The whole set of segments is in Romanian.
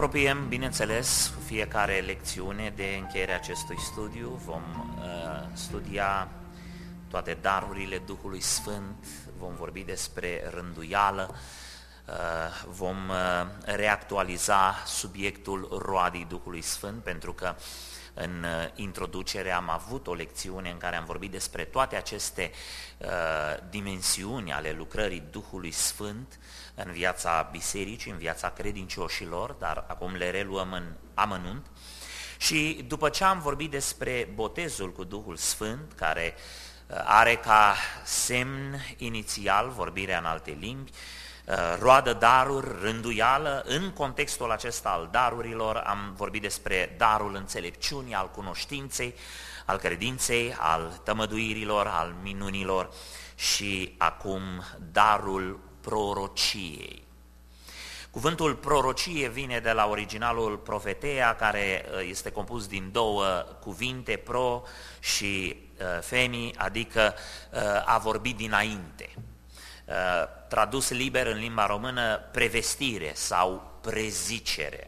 apropiem, bineînțeles, cu fiecare lecțiune de încheierea acestui studiu. Vom studia toate darurile Duhului Sfânt, vom vorbi despre rânduială, vom reactualiza subiectul roadei Duhului Sfânt, pentru că în introducere am avut o lecțiune în care am vorbit despre toate aceste dimensiuni ale lucrării Duhului Sfânt în viața bisericii, în viața credincioșilor, dar acum le reluăm în amănunt. Și după ce am vorbit despre botezul cu Duhul Sfânt, care are ca semn inițial vorbirea în alte limbi, roadă, daruri, rânduială, în contextul acesta al darurilor am vorbit despre darul înțelepciunii, al cunoștinței, al credinței, al tămăduirilor, al minunilor și acum darul prorociei. Cuvântul prorocie vine de la originalul profeteia, care este compus din două cuvinte, pro și femi, adică a vorbi dinainte. Tradus liber în limba română, prevestire sau prezicere.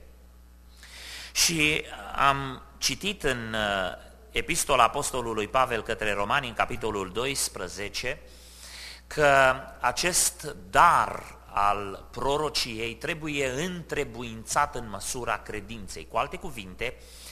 Și am citit în epistola apostolului Pavel către Romani, în capitolul 12, că acest dar al prorociei trebuie întrebuințat în măsura credinței. Cu alte cuvinte,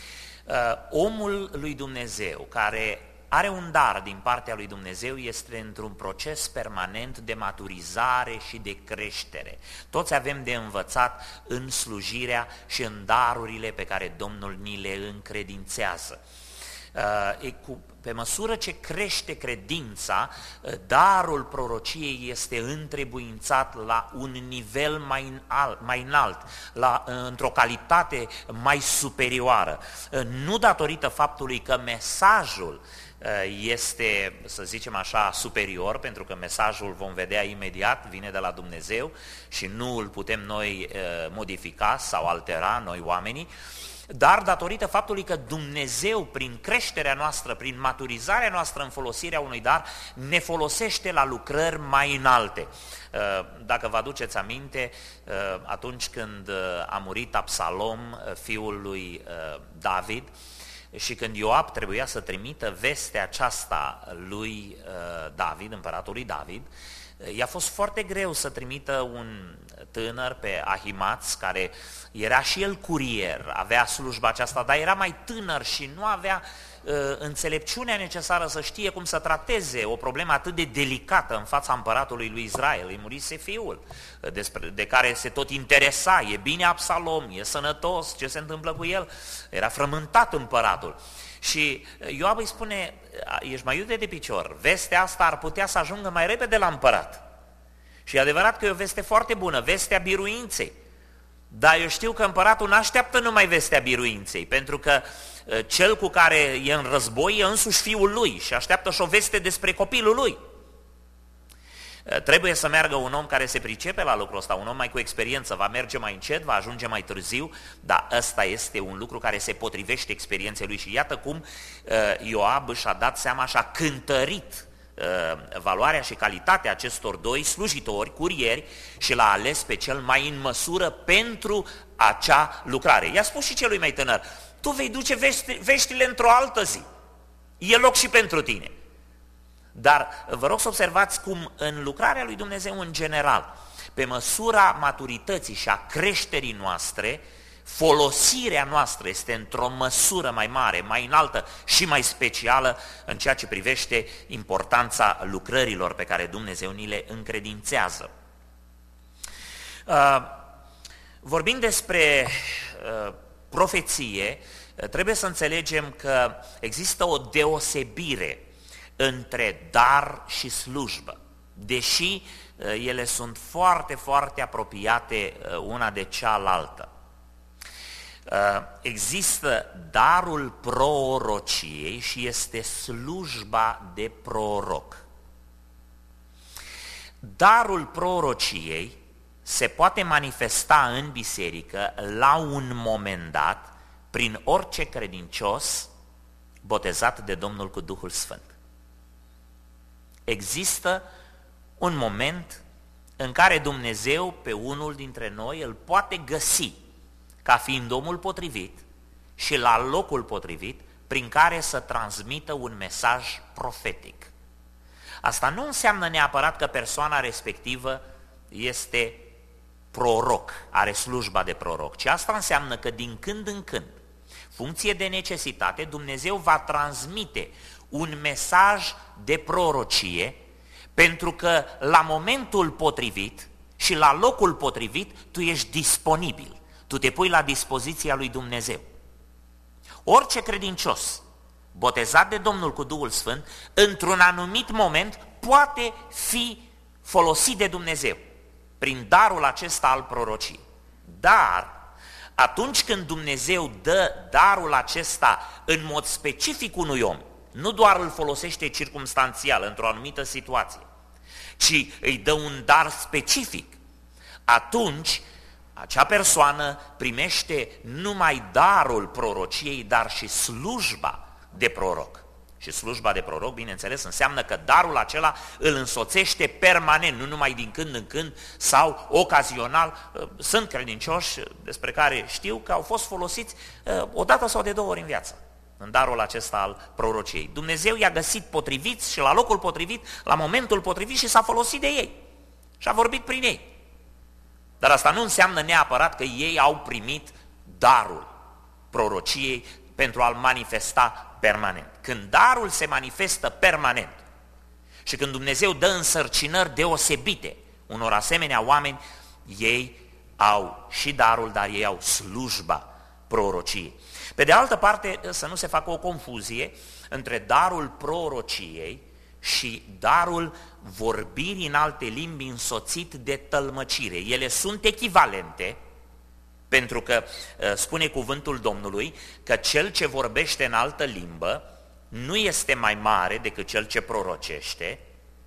omul lui Dumnezeu care are un dar din partea lui Dumnezeu este într-un proces permanent de maturizare și de creștere. Toți avem de învățat în slujirea și în darurile pe care Domnul ni le încredințează. Pe măsură ce crește credința, darul prorociei este întrebuințat la un nivel mai înalt, într-o calitate mai superioară. Nu datorită faptului că mesajul este, să zicem așa, superior, pentru că mesajul, vom vedea imediat, vine de la Dumnezeu și nu îl putem noi modifica sau altera, noi oamenii, dar datorită faptului că Dumnezeu, prin creșterea noastră, prin maturizarea noastră în folosirea unui dar, ne folosește la lucrări mai înalte. Dacă vă aduceți aminte, atunci când a murit Absalom, fiul lui David, și când Ioab trebuia să trimită vestea aceasta lui David, împăratului David, i-a fost foarte greu să trimită un tânăr pe Ahimaț, care era și el curier, avea slujba aceasta, dar era mai tânăr și nu avea înțelepciunea necesară să știe cum să trateze o problemă atât de delicată în fața împăratului lui Israel. Îi murise fiul, de care se tot interesa, e bine Absalom, e sănătos, ce se întâmplă cu el? Era frământat împăratul. Și Ioab îi spune, ești mai iute de picior, vestea asta ar putea să ajungă mai repede la împărat. Și e adevărat că e o veste foarte bună, vestea biruinței. Dar eu știu că împăratul nu așteaptă numai vestea biruinței, pentru că cel cu care e în război e însuși fiul lui și așteaptă și o veste despre copilul lui. Trebuie să meargă un om care se pricepe la lucrul ăsta, un om mai cu experiență, va merge mai încet, va ajunge mai târziu, dar ăsta este un lucru care se potrivește experienței lui și iată cum Ioab și-a dat seama și-a cântărit valoarea și calitatea acestor doi slujitori, curieri, și l-a ales pe cel mai în măsură pentru acea lucrare. I-a spus și celui mai tânăr, tu vei duce veștile într-o altă zi, e loc și pentru tine. Dar vă rog să observați cum în lucrarea lui Dumnezeu în general, pe măsura maturității și a creșterii noastre, folosirea noastră este într-o măsură mai mare, mai înaltă și mai specială în ceea ce privește importanța lucrărilor pe care Dumnezeu ni le încredințează. Vorbind despre profeție, trebuie să înțelegem că există o deosebire între dar și slujbă, deși ele sunt foarte, foarte apropiate una de cealaltă. Există darul prorociei și este slujba de proroc. Darul prorociei se poate manifesta în biserică la un moment dat prin orice credincios botezat de Domnul cu Duhul Sfânt. Există un moment în care Dumnezeu pe unul dintre noi îl poate găsi ca fiind omul potrivit și la locul potrivit prin care să transmită un mesaj profetic. Asta nu înseamnă neapărat că persoana respectivă este proroc, are slujba de proroc, ci asta înseamnă că din când în când, funcție de necesitate, Dumnezeu va transmite un mesaj de prorocie, pentru că la momentul potrivit și la locul potrivit tu ești disponibil, tu te pui la dispoziția lui Dumnezeu. Orice credincios botezat de Domnul cu Duhul Sfânt, într-un anumit moment poate fi folosit de Dumnezeu prin darul acesta al prorociei. Dar atunci când Dumnezeu dă darul acesta în mod specific unui om, nu doar îl folosește circumstanțial într-o anumită situație, ci îi dă un dar specific, atunci acea persoană primește numai darul prorociei, dar și slujba de proroc. Și slujba de proroc, bineînțeles, înseamnă că darul acela îl însoțește permanent, nu numai din când în când sau ocazional. Sunt credincioși despre care știu că au fost folosiți o dată sau de 2 ori în viață în darul acesta al prorociei. Dumnezeu i-a găsit potriviți și la locul potrivit, la momentul potrivit și s-a folosit de ei și a vorbit prin ei. Dar asta nu înseamnă neapărat că ei au primit darul prorociei pentru a-l manifesta permanent. Când darul se manifestă permanent și când Dumnezeu dă însărcinări deosebite unor asemenea oameni, ei au și darul, dar ei au slujba prorociei. Pe de altă parte, să nu se facă o confuzie între darul prorociei și darul vorbirii în alte limbi însoțit de tălmăcire. Ele sunt echivalente, pentru că spune cuvântul Domnului că cel ce vorbește în altă limbă nu este mai mare decât cel ce prorocește,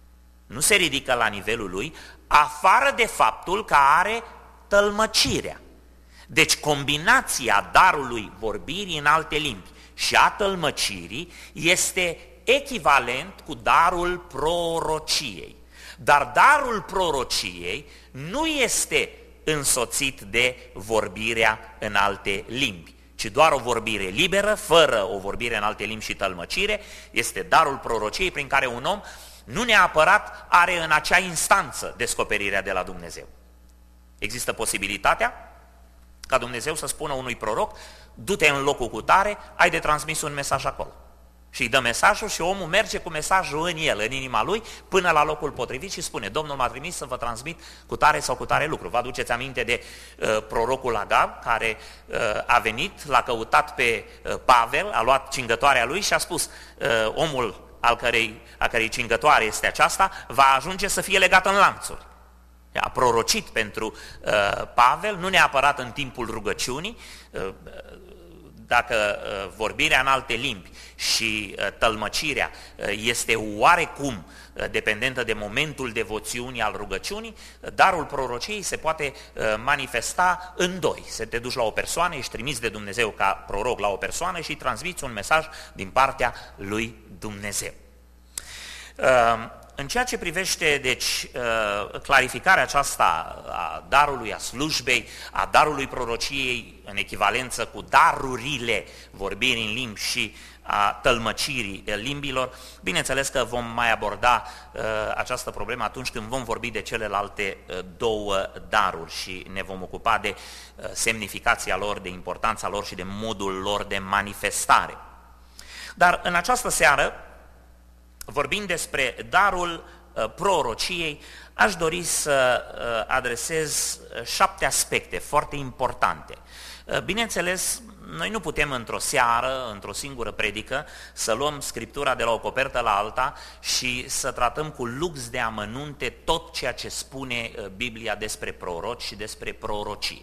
nu se ridică la nivelul lui, afară de faptul că are tălmăcirea. Deci combinația darului vorbirii în alte limbi și a tălmăcirii este echivalent cu darul prorociei. Dar darul prorociei nu este însoțit de vorbirea în alte limbi, ci doar o vorbire liberă, fără o vorbire în alte limbi și tălmăcire, este darul prorociei prin care un om nu neapărat are în acea instanță descoperirea de la Dumnezeu. Există posibilitatea ca Dumnezeu să spună unui proroc: du-te în locul cutare, ai de transmis un mesaj acolo. Și îi dă mesajul și omul merge cu mesajul în el, în inima lui, până la locul potrivit și spune: Domnul m-a trimis să vă transmit cu tare sau cu tare lucru. Vă aduceți aminte de prorocul Agab, care a venit, l-a căutat pe Pavel, a luat cingătoarea lui și a spus: omul a cărei cingătoare este aceasta, va ajunge să fie legat în lanțuri. A prorocit pentru Pavel, nu neapărat în timpul rugăciunii. Dacă vorbirea în alte limbi și tălmăcirea este oarecum dependentă de momentul devoțiunii al rugăciunii, darul prorociei se poate manifesta în doi. Să te duci la o persoană, ești trimis de Dumnezeu ca proroc la o persoană și transmiți un mesaj din partea lui Dumnezeu. În ceea ce privește, deci, clarificarea aceasta a darului, a slujbei, a darului prorociei în echivalență cu darurile vorbirii în limbi și a tălmăcirii limbilor, bineînțeles că vom mai aborda această problemă atunci când vom vorbi de celelalte două daruri și ne vom ocupa de semnificația lor, de importanța lor și de modul lor de manifestare. Dar în această seară, vorbind despre darul prorociei, aș dori să adresez 7 aspecte foarte importante. Bineînțeles, noi nu putem într-o seară, într-o singură predică, să luăm Scriptura de la o copertă la alta și să tratăm cu lux de amănunte tot ceea ce spune Biblia despre proroci și despre prorocie.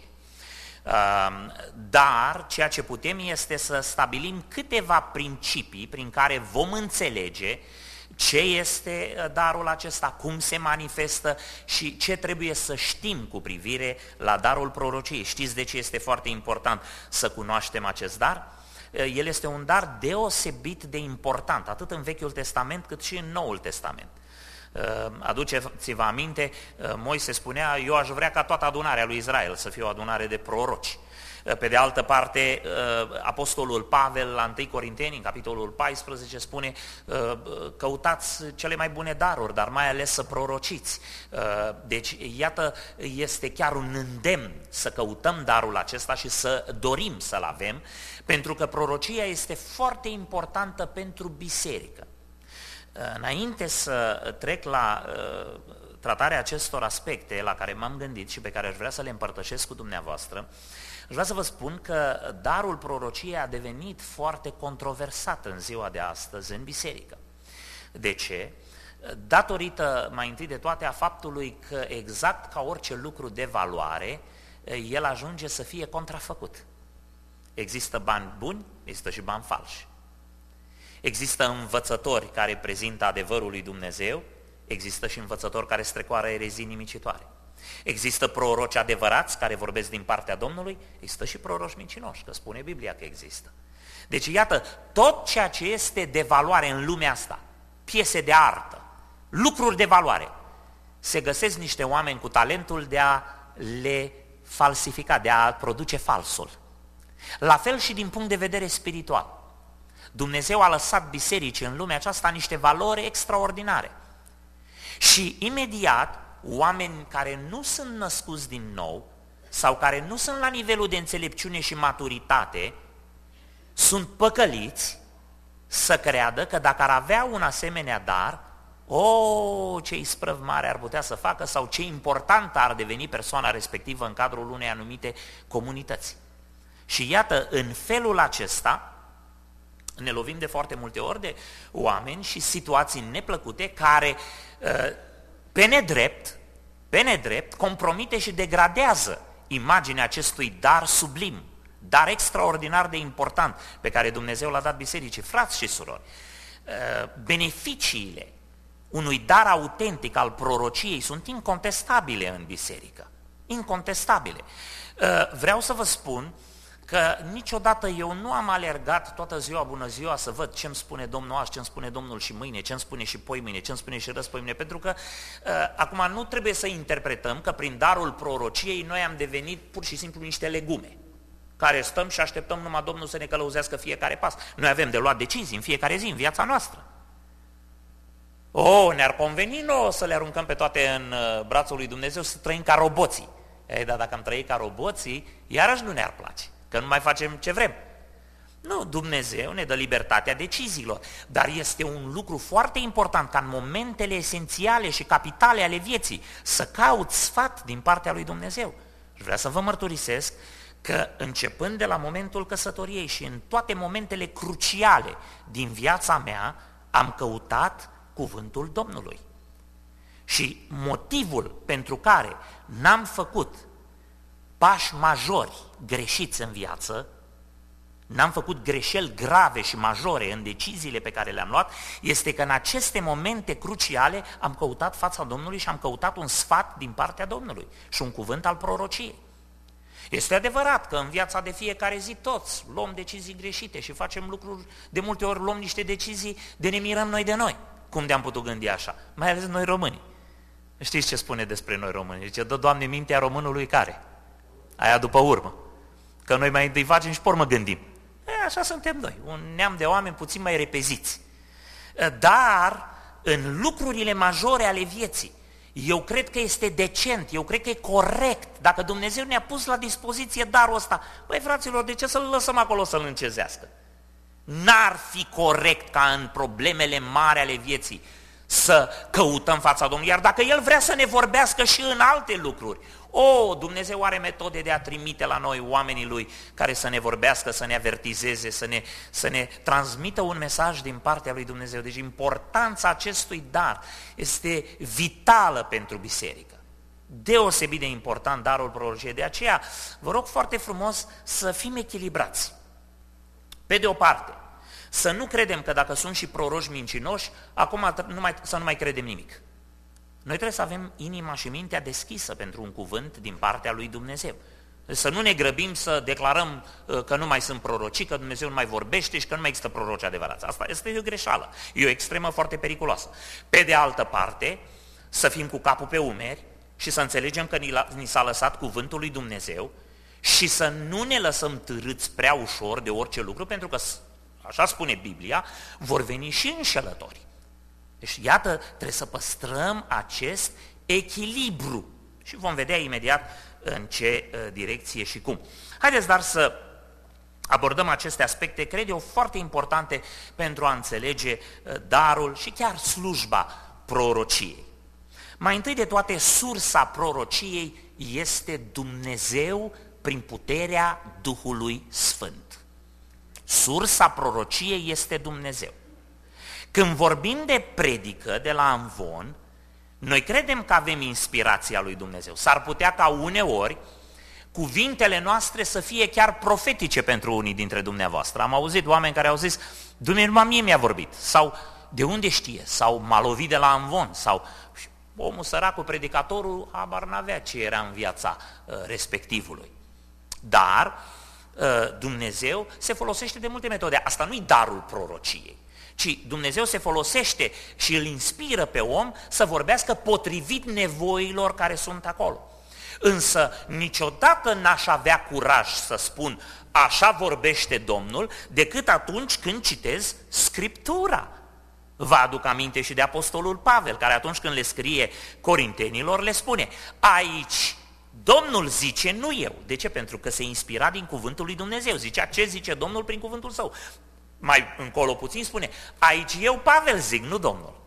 Dar ceea ce putem este să stabilim câteva principii prin care vom înțelege ce este darul acesta, cum se manifestă și ce trebuie să știm cu privire la darul prorociei. Știți de ce este foarte important să cunoaștem acest dar? El este un dar deosebit de important, atât în Vechiul Testament cât și în Noul Testament. Aduceți-vă aminte, Moise spunea, eu aș vrea ca toată adunarea lui Israel să fie o adunare de proroci. Pe de altă parte, apostolul Pavel la 1 Corinteni, în capitolul 14, spune căutați cele mai bune daruri, dar mai ales să prorociți. Deci, iată, este chiar un îndemn să căutăm darul acesta și să dorim să-l avem, pentru că prorocia este foarte importantă pentru biserică. Înainte să trec la tratarea acestor aspecte la care m-am gândit și pe care aș vrea să le împărtășesc cu dumneavoastră, aș vrea să vă spun că darul prorociei a devenit foarte controversat în ziua de astăzi în biserică. De ce? Datorită, mai întâi de toate, a faptului că exact ca orice lucru de valoare, el ajunge să fie contrafăcut. Există bani buni, există și bani falși. Există învățători care prezintă adevărul lui Dumnezeu, există și învățători care strecoară erezii nimicitoare. Există proroci adevărați care vorbesc din partea Domnului, există și proroci mincinoși, că spune Biblia că există. Deci iată, tot ceea ce este de valoare în lumea asta, piese de artă, lucruri de valoare, se găsesc niște oameni cu talentul de a le falsifica, de a produce falsul. La fel și din punct de vedere spiritual. Dumnezeu a lăsat bisericii în lumea aceasta niște valori extraordinare. Și imediat, oameni care nu sunt născuți din nou sau care nu sunt la nivelul de înțelepciune și maturitate, sunt păcăliți să creadă că dacă ar avea un asemenea dar, ce isprăv mare ar putea să facă sau ce importantă ar deveni persoana respectivă în cadrul unei anumite comunități. Și iată, în felul acesta, ne lovim de foarte multe ori de oameni și situații neplăcute care pe nedrept compromite și degradează imaginea acestui dar sublim, dar extraordinar de important pe care Dumnezeu l-a dat bisericii. Frați și surori, beneficiile unui dar autentic al prorociei sunt incontestabile în biserică, incontestabile. Vreau să vă spun că niciodată eu nu am alergat toată ziua, bună ziua, să văd ce îmi spune Domnul azi, ce îmi spune Domnul și mâine, ce îmi spune și poimâine, ce îmi spune și răspoimâine, pentru că acum nu trebuie să interpretăm că prin darul prorociei noi am devenit pur și simplu niște legume, care stăm și așteptăm numai Domnul să ne călăuzească fiecare pas. Noi avem de luat decizii în fiecare zi, în viața noastră. Ne-ar conveni nouă să le aruncăm pe toate în brațul lui Dumnezeu, să trăim ca roboții. Dar dacă am trăit ca roboții, iarăși nu ne-ar place, că nu mai facem ce vrem. Nu, Dumnezeu ne dă libertatea deciziilor, dar este un lucru foarte important ca în momentele esențiale și capitale ale vieții să cauți sfat din partea lui Dumnezeu. Și vreau să vă mărturisesc că începând de la momentul căsătoriei și în toate momentele cruciale din viața mea, am căutat cuvântul Domnului. Și motivul pentru care n-am făcut pași majori greșiți în viață, n-am făcut greșeli grave și majore în deciziile pe care le-am luat, este că în aceste momente cruciale am căutat fața Domnului și am căutat un sfat din partea Domnului și un cuvânt al prorociei. Este adevărat că în viața de fiecare zi toți luăm decizii greșite și facem lucruri, de multe ori luăm niște decizii de ne mirăm noi de noi. Cum de-am putut gândi așa? Mai ales noi români. Știți ce spune despre noi români? Zice, dă Doamne mintea românului care? Aia după urmă. Că noi mai întâi facem și pe urmă gândim. Așa suntem noi, un neam de oameni puțin mai repeziți. Dar în lucrurile majore ale vieții, eu cred că este decent, eu cred că e corect, dacă Dumnezeu ne-a pus la dispoziție darul ăsta, băi fraților, de ce să-l lăsăm acolo să-l încezească? N-ar fi corect ca în problemele mari ale vieții să căutăm fața Domnului, iar dacă El vrea să ne vorbească și în alte lucruri, Dumnezeu are metode de a trimite la noi oamenii Lui care să ne vorbească, să ne avertizeze, să ne transmită un mesaj din partea Lui Dumnezeu. Deci importanța acestui dar este vitală pentru biserică. Deosebit de important darul prorociei. De aceea vă rog foarte frumos să fim echilibrați. Pe de o parte, să nu credem că dacă sunt și proroși mincinoși, acum să nu mai credem nimic. Noi trebuie să avem inima și mintea deschisă pentru un cuvânt din partea lui Dumnezeu. Să nu ne grăbim să declarăm că nu mai sunt prorocii, că Dumnezeu nu mai vorbește și că nu mai există proroci adevărați. Asta este o greșeală, e o extremă foarte periculoasă. Pe de altă parte, să fim cu capul pe umeri și să înțelegem că ni s-a lăsat cuvântul lui Dumnezeu și să nu ne lăsăm târâți prea ușor de orice lucru, pentru că, așa spune Biblia, vor veni și înșelători. Deci, iată, trebuie să păstrăm acest echilibru și vom vedea imediat în ce direcție și cum. Haideți dar să abordăm aceste aspecte, cred eu, foarte importante pentru a înțelege darul și chiar slujba prorociei. Mai întâi de toate, sursa prorociei este Dumnezeu prin puterea Duhului Sfânt. Sursa prorociei este Dumnezeu. Când vorbim de predică de la Amvon, noi credem că avem inspirația lui Dumnezeu. S-ar putea ca uneori cuvintele noastre să fie chiar profetice pentru unii dintre dumneavoastră. Am auzit oameni care au zis, Dumnezeu mie mi-a vorbit, sau de unde știe, sau m-a lovit de la Amvon, sau omul săracul, predicatorul, habar n-avea ce era în viața respectivului. Dar Dumnezeu se folosește de multe metode. Asta nu-i darul prorociei, ci Dumnezeu se folosește și îl inspiră pe om să vorbească potrivit nevoilor care sunt acolo. Însă niciodată n-aș avea curaj să spun așa vorbește Domnul decât atunci când citez Scriptura. Vă aduc aminte și de apostolul Pavel, care atunci când le scrie corintenilor le spune, aici Domnul zice, nu eu. De ce? Pentru că se inspira din cuvântul lui Dumnezeu. Zicea ce zice Domnul prin cuvântul său. Mai încolo puțin spune, aici eu Pavel zic, nu Domnul.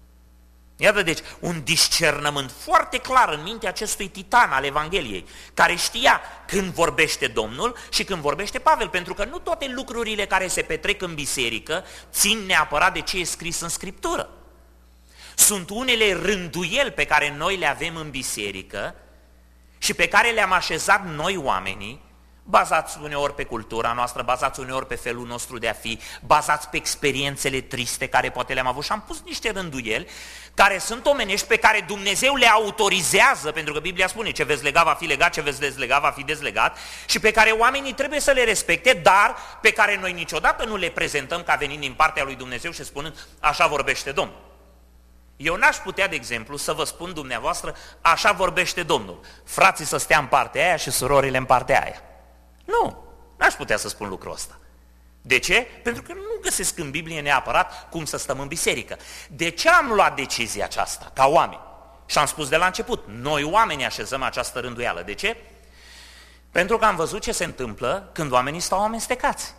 Iată deci un discernământ foarte clar în mintea acestui titan al Evangheliei, care știa când vorbește Domnul și când vorbește Pavel, pentru că nu toate lucrurile care se petrec în biserică țin neapărat de ce e scris în Scriptură. Sunt unele rânduieli pe care noi le avem în biserică și pe care le-am așezat noi oamenii, bazați uneori pe cultura noastră, bazați uneori pe felul nostru de a fi, bazați pe experiențele triste care poate le-am avut și am pus niște rânduieli care sunt omenești pe care Dumnezeu le autorizează, pentru că Biblia spune ce veți lega va fi legat, ce veți dezlega va fi dezlegat și pe care oamenii trebuie să le respecte, dar pe care noi niciodată nu le prezentăm ca venind din partea lui Dumnezeu și spunând așa vorbește Domnul. Eu n-aș putea, de exemplu, să vă spun dumneavoastră așa vorbește Domnul, frații să stea în partea aia și surorile în partea aia. Nu, n-aș putea să spun lucrul ăsta. De ce? Pentru că nu găsesc în Biblie neapărat cum să stăm în biserică. De ce am luat decizia aceasta, ca oameni? Și am spus de la început, noi oamenii așezăm această rânduială. De ce? Pentru că am văzut ce se întâmplă când oamenii stau amestecați.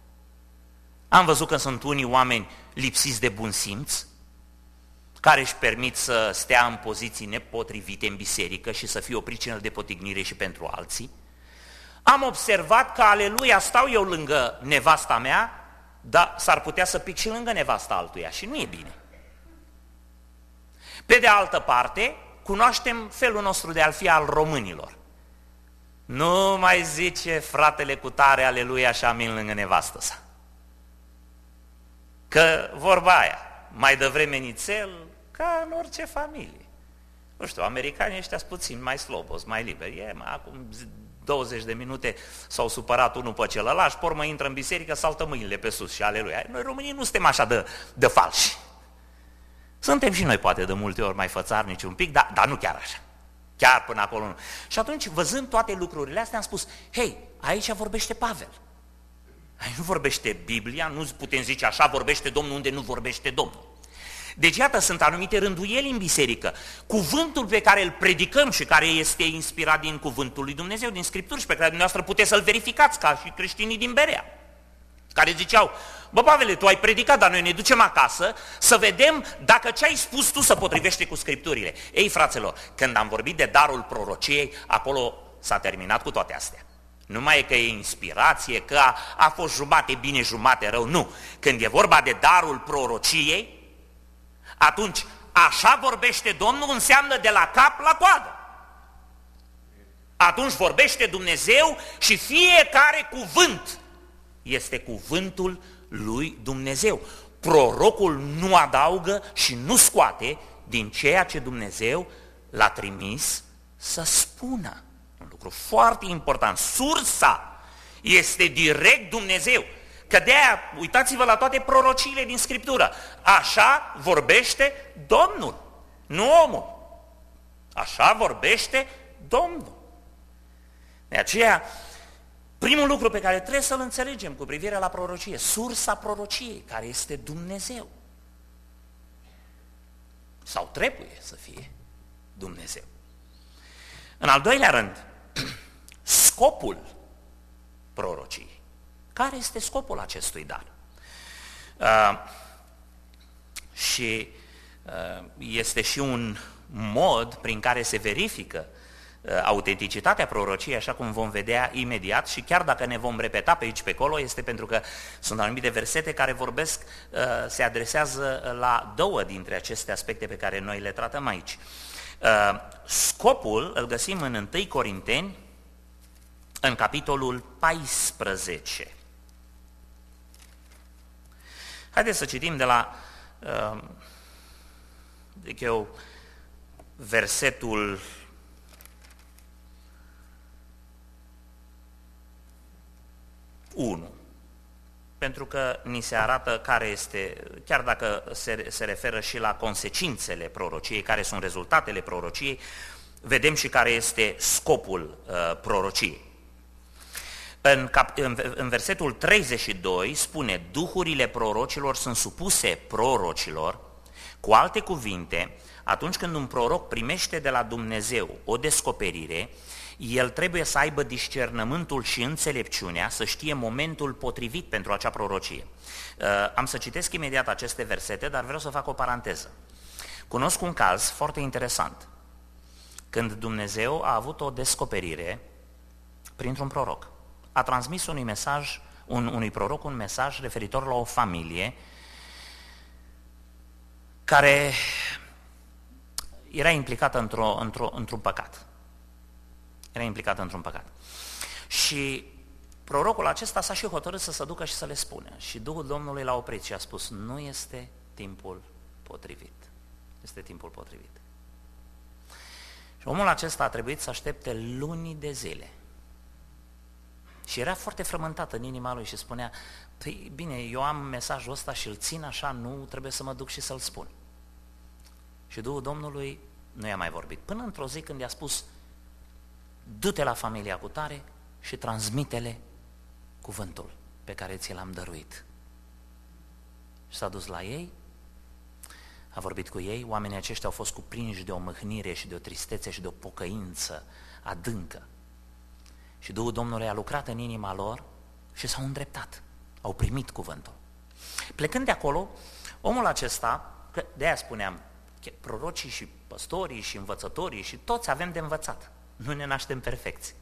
Am văzut că sunt unii oameni lipsiți de bun simț, care își permit să stea în poziții nepotrivite în biserică și să fie o pricină de potignire și pentru alții. Am observat că, aleluia, stau eu lângă nevasta mea, dar s-ar putea să pic și lângă nevasta altuia și nu e bine. Pe de altă parte, cunoaștem felul nostru de a fi al românilor. Nu mai zice fratele cu tare, aleluia, și amin lângă nevastă sa. Că vorba aia, mai devreme nițel, ca în orice familie. Nu știu, americanii ăștia sunt puțin mai slobos, mai liberi. Acum 20 de minute s-au supărat unul pe celălalt, pe urmă intră în biserică, saltă mâinile pe sus și aleluia. Noi românii nu suntem așa de falși. Suntem și noi poate de multe ori mai fățarnici un pic, dar nu chiar așa. Chiar până acolo nu. Și atunci, văzând toate lucrurile astea, am spus, hei, aici vorbește Pavel. Aici nu vorbește Biblia, nu putem zice așa vorbește Domnul unde nu vorbește Domnul. Deci, iată, sunt anumite rânduieli în biserică. Cuvântul pe care îl predicăm și care este inspirat din cuvântul lui Dumnezeu, din Scripturi și pe care dumneavoastră puteți să-l verificați ca și creștinii din Berea, care ziceau, bă, Pavele, tu ai predicat, dar noi ne ducem acasă să vedem dacă ce ai spus tu se potrivește cu Scripturile. Ei, fraților, când am vorbit de darul prorociei, acolo s-a terminat cu toate astea. Nu mai e că e inspirație, că a fost jumate bine, jumate rău, nu. Când e vorba de darul prorociei, atunci așa vorbește Domnul înseamnă de la cap la coadă. Atunci vorbește Dumnezeu și fiecare cuvânt este cuvântul lui Dumnezeu. Prorocul nu adaugă și nu scoate din ceea ce Dumnezeu l-a trimis să spună. Un lucru lucru foarte important. Sursa este direct Dumnezeu. Că de-aia, uitați-vă la toate prorociile din Scriptură. Așa vorbește Domnul, nu omul. Așa vorbește Domnul. De aceea, primul lucru pe care trebuie să-l înțelegem cu privire la prorocie, sursa prorociei, care este Dumnezeu. Sau trebuie să fie Dumnezeu. În al doilea rând, scopul prorociei. Care este scopul acestui dar? Este și un mod prin care se verifică autenticitatea prorociei, așa cum vom vedea imediat, și chiar dacă ne vom repeta pe aici pe acolo, este pentru că sunt anumite versete care vorbesc, se adresează la două dintre aceste aspecte pe care noi le tratăm aici. Scopul îl găsim în 1 Corinteni, în capitolul 14. Haideți să citim de la versetul 1, pentru că ni se arată care este, chiar dacă se referă și la consecințele prorociei, care sunt rezultatele prorociei, vedem și care este scopul prorociei. În versetul 32 spune: duhurile prorocilor sunt supuse prorocilor. Cu alte cuvinte, atunci când un proroc primește de la Dumnezeu o descoperire, el trebuie să aibă discernământul și înțelepciunea, să știe momentul potrivit pentru acea prorocie. Am să citesc imediat aceste versete, dar vreau să fac o paranteză. Cunosc un caz foarte interesant, când Dumnezeu a avut o descoperire printr-un proroc. A transmis unui proroc un mesaj referitor la o familie care era implicată într-un păcat. Era implicată într-un păcat. Și prorocul acesta s-a și hotărât să se ducă și să le spună. Și Duhul Domnului l-a oprit și a spus: nu este timpul potrivit. Este timpul potrivit. Și omul acesta a trebuit să aștepte luni de zile. Și era foarte frământat în inima lui și spunea: păi bine, eu am mesajul ăsta și îl țin așa, nu trebuie să mă duc și să-l spun. Și Duhul Domnului nu i-a mai vorbit. Până într-o zi când i-a spus: du-te la familia cutare și transmite-le cuvântul pe care ți l-am dăruit. Și s-a dus la ei, a vorbit cu ei, oamenii aceștia au fost cuprinși de o mâhnire și de o tristețe și de o pocăință adâncă. Și Duhul Domnului a lucrat în inima lor și s-au îndreptat, au primit cuvântul. Plecând de acolo, omul acesta, de-aia spuneam, prorocii și păstorii și învățătorii și toți avem de învățat, nu ne naștem perfecți.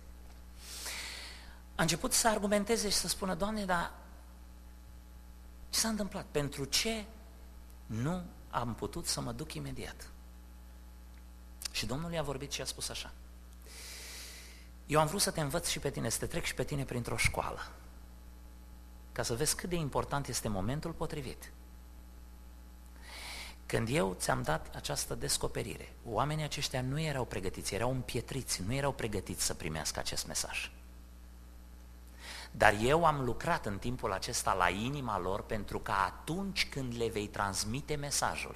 A început să argumenteze și să spună: Doamne, dar ce s-a întâmplat? Pentru ce nu am putut să mă duc imediat? Și Domnul i-a vorbit și a spus așa: eu am vrut să te învăț și pe tine, să te trec și pe tine printr-o școală, ca să vezi cât de important este momentul potrivit. Când eu ți-am dat această descoperire, oamenii aceștia nu erau pregătiți, erau împietriți, nu erau pregătiți să primească acest mesaj. Dar eu am lucrat în timpul acesta la inima lor, pentru că atunci când le vei transmite mesajul,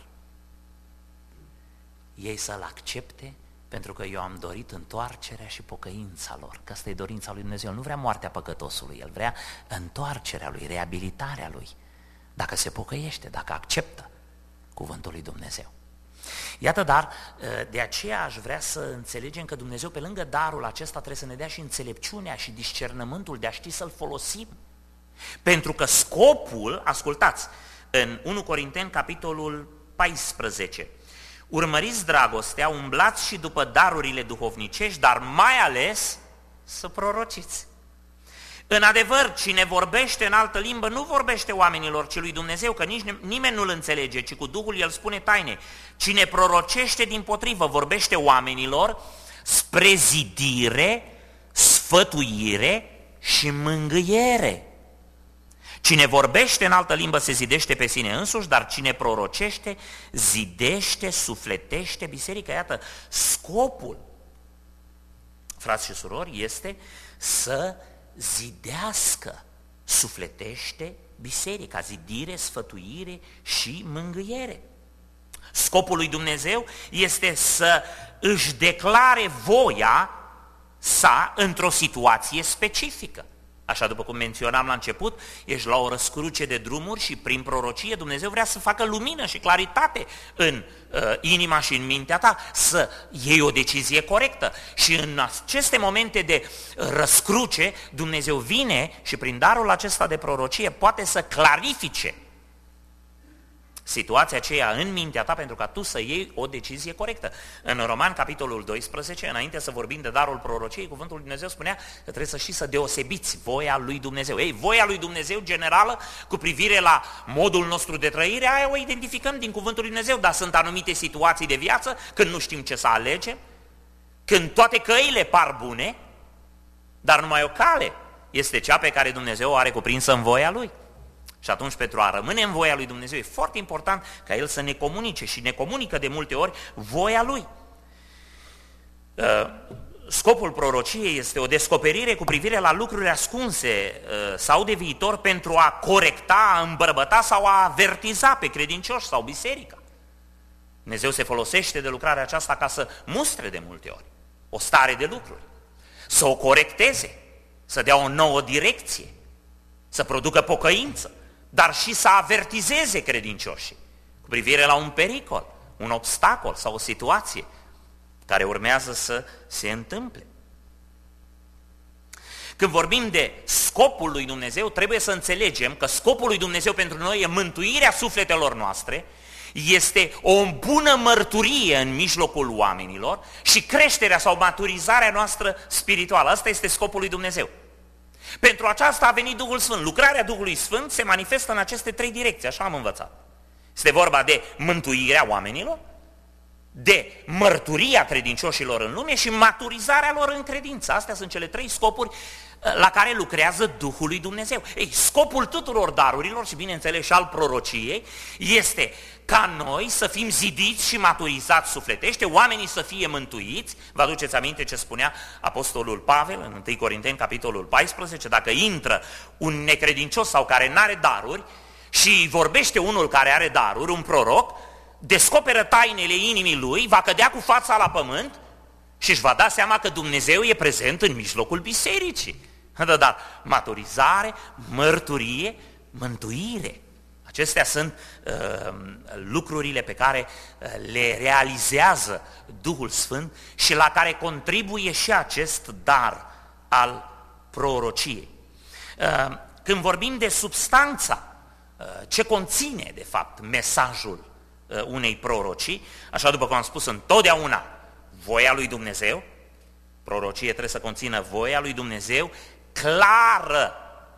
ei să-l accepte, pentru că eu am dorit întoarcerea și pocăința lor, că asta e dorința lui Dumnezeu. El nu vrea moartea păcătosului, El vrea întoarcerea lui, reabilitarea lui, dacă se pocăiește, dacă acceptă cuvântul lui Dumnezeu. Iată, dar de aceea aș vrea să înțelegem că Dumnezeu, pe lângă darul acesta, trebuie să ne dea și înțelepciunea și discernământul de a ști să-l folosim. Pentru că scopul, ascultați, în 1 Corinteni, capitolul 14, urmăriți dragostea, umblați și după darurile duhovnicești, dar mai ales să prorociți. În adevăr, cine vorbește în altă limbă nu vorbește oamenilor, ci lui Dumnezeu, că nimeni nu-l înțelege, ci cu Duhul el spune taine. Cine prorocește dimpotrivă vorbește oamenilor spre zidire, sfătuire și mângâiere. Cine vorbește în altă limbă se zidește pe sine însuși, dar cine prorocește zidește, sufletește biserica. Iată scopul. frați și surori, este să zidească sufletește biserica, zidire, sfătuire și mângâiere. Scopul lui Dumnezeu este să își declare voia sa într-o situație specifică. Așa după cum menționam la început, ești la o răscruce de drumuri și prin prorocie Dumnezeu vrea să facă lumină și claritate în inima și în mintea ta, să iei o decizie corectă. Și în aceste momente de răscruce, Dumnezeu vine și prin darul acesta de prorocie poate să clarifice situația aceea în mintea ta pentru ca tu să iei o decizie corectă. În Roman, capitolul 12, înainte să vorbim de darul prorociei, cuvântul lui Dumnezeu spunea că trebuie să știți să deosebiți voia lui Dumnezeu. Ei, voia lui Dumnezeu generală cu privire la modul nostru de trăire, aia o identificăm din cuvântul lui Dumnezeu, dar sunt anumite situații de viață când nu știm ce să alegem, când toate căile par bune, dar numai o cale este cea pe care Dumnezeu o are cuprinsă în voia Lui. Și atunci, pentru a rămâne în voia lui Dumnezeu, e foarte important ca El să ne comunice și ne comunică de multe ori voia Lui. Scopul prorociei este o descoperire cu privire la lucruri ascunse sau de viitor pentru a corecta, a îmbărbăta sau a avertiza pe credincioși sau biserica. Dumnezeu se folosește de lucrarea aceasta ca să mustre de multe ori o stare de lucruri, să o corecteze, să dea o nouă direcție, să producă pocăință, dar și să avertizeze credincioșii cu privire la un pericol, un obstacol sau o situație care urmează să se întâmple. Când vorbim de scopul lui Dumnezeu, trebuie să înțelegem că scopul lui Dumnezeu pentru noi e mântuirea sufletelor noastre, este o bună mărturie în mijlocul oamenilor și creșterea sau maturizarea noastră spirituală. Asta este scopul lui Dumnezeu. Pentru aceasta a venit Duhul Sfânt. Lucrarea Duhului Sfânt se manifestă în aceste trei direcții, așa am învățat. Este vorba de mântuirea oamenilor, de mărturia credincioșilor în lume și maturizarea lor în credință. Astea sunt cele trei scopuri la care lucrează Duhul lui Dumnezeu. Ei, scopul tuturor darurilor și bineînțeles și al prorociei este ca noi să fim zidiți și maturizați sufletește, oamenii să fie mântuiți. Vă aduceți aminte ce spunea Apostolul Pavel în 1 Corinteni, capitolul 14, dacă intră un necredincios sau care n-are daruri și vorbește unul care are daruri, un proroc, descoperă tainele inimii lui, va cădea cu fața la pământ și își va da seama că Dumnezeu e prezent în mijlocul bisericii. Dar maturizare, mărturie, mântuire. Acestea sunt lucrurile pe care le realizează Duhul Sfânt și la care contribuie și acest dar al prorociei. Când vorbim de substanța, ce conține de fapt mesajul unei prorocii, așa după cum am spus, întotdeauna voia lui Dumnezeu, prorocie trebuie să conțină voia lui Dumnezeu clară.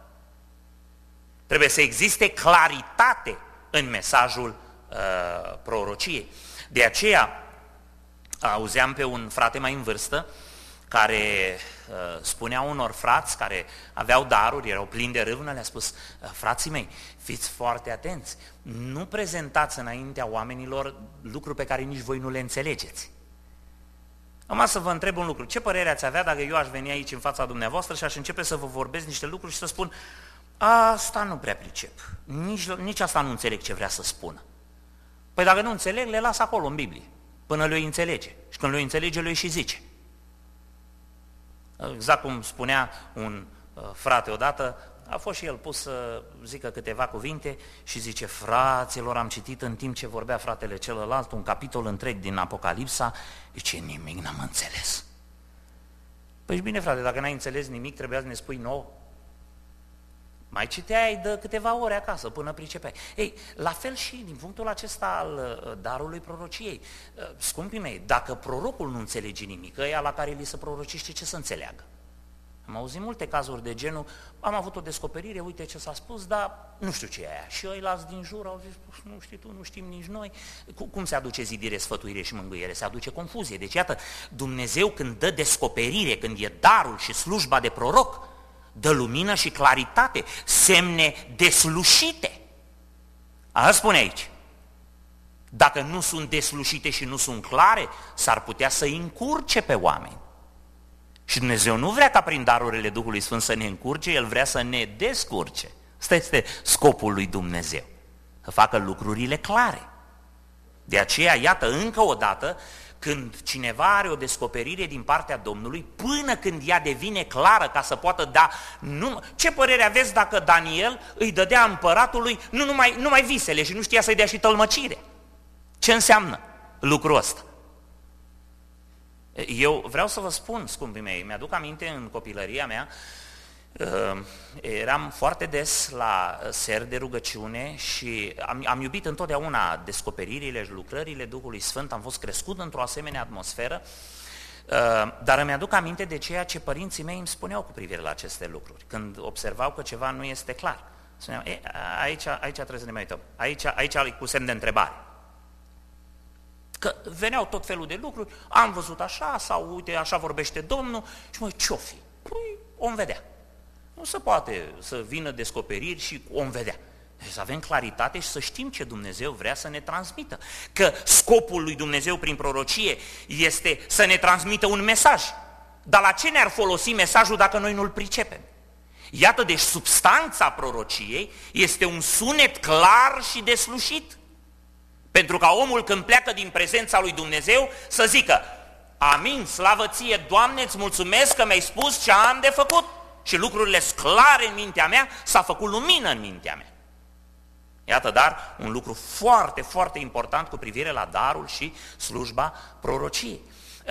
Trebuie să existe claritate în mesajul prorociei. De aceea auzeam pe un frate mai în vârstă care spunea unor frați care aveau daruri, erau plini de râvnă, le-a spus: frații mei, fiți foarte atenți, nu prezentați înaintea oamenilor lucruri pe care nici voi nu le înțelegeți. Am să vă întreb un lucru: ce părere ați avea dacă eu aș veni aici în fața dumneavoastră și aș începe să vă vorbesc niște lucruri și să spun: asta nu prea pricep, nici asta nu înțeleg ce vrea să spună. Păi dacă nu înțeleg, le las acolo în Biblie, până le-o înțelege. Și când le-o înțelege, le-o și zice. Exact cum spunea un frate odată, a fost și el pus să zică câteva cuvinte și zice: fraților, am citit în timp ce vorbea fratele celălalt un capitol întreg din Apocalipsa, zice, nimic n-am înțeles. Păi bine, frate, dacă n-ai înțeles nimic, trebuia să ne spui nouă. Mai citeai de câteva ore acasă până pricepeai. Ei, la fel și din punctul acesta al darului prorociei. Scumpii mei, dacă prorocul nu înțelege nimic, ăia la care li se prorocește, ce să înțeleagă? Am auzit multe cazuri de genul: am avut o descoperire, uite ce s-a spus, dar nu știu ce e aia. Și ei las din jur au zis: nu știi tu, nu știm nici noi. Cum se aduce zidire, sfătuire și mângâiere? Se aduce confuzie. Deci iată, Dumnezeu când dă descoperire, când e darul și slujba de proroc, dă lumină și claritate, semne deslușite. Asta spune aici. Dacă nu sunt deslușite și nu sunt clare, s-ar putea să încurce pe oameni. Și Dumnezeu nu vrea ca prin darurile Duhului Sfânt să ne încurce, El vrea să ne descurce. Ăsta este scopul lui Dumnezeu, să facă lucrurile clare. De aceea, iată, încă o dată, când cineva are o descoperire din partea Domnului, până când ea devine clară ca să poată da... Ce părere aveți dacă Daniel îi dădea împăratului nu numai visele și nu știa să-i dea și tălmăcire? Ce înseamnă lucrul ăsta? Eu vreau să vă spun, scumpii mei, mi-aduc aminte în copilăria mea, eram foarte des la seri de rugăciune și am iubit întotdeauna descoperirile și lucrările Duhului Sfânt, am fost crescut într-o asemenea atmosferă, dar îmi aduc aminte de ceea ce părinții mei îmi spuneau cu privire la aceste lucruri, când observau că ceva nu este clar. Spuneau, aici trebuie să ne mai uităm, aici e cu semn de întrebare. Că veneau tot felul de lucruri, am văzut așa, sau uite, așa vorbește Domnul, și măi, ce-o fi? Păi, om vedea. Nu se poate să vină descoperiri și om vedea. Deci să avem claritate și să știm ce Dumnezeu vrea să ne transmită. Că scopul lui Dumnezeu prin prorocie este să ne transmită un mesaj. Dar la ce ne-ar folosi mesajul dacă noi nu-l pricepem? Iată, deci substanța prorociei este un sunet clar și deslușit. Pentru ca omul când pleacă din prezența lui Dumnezeu să zică: amin, slavă ție, Doamne, îți mulțumesc că mi-ai spus ce am de făcut. Și lucrurile sunt clare în mintea mea, s-a făcut lumină în mintea mea. Iată, dar, un lucru foarte, foarte important cu privire la darul și slujba prorociei.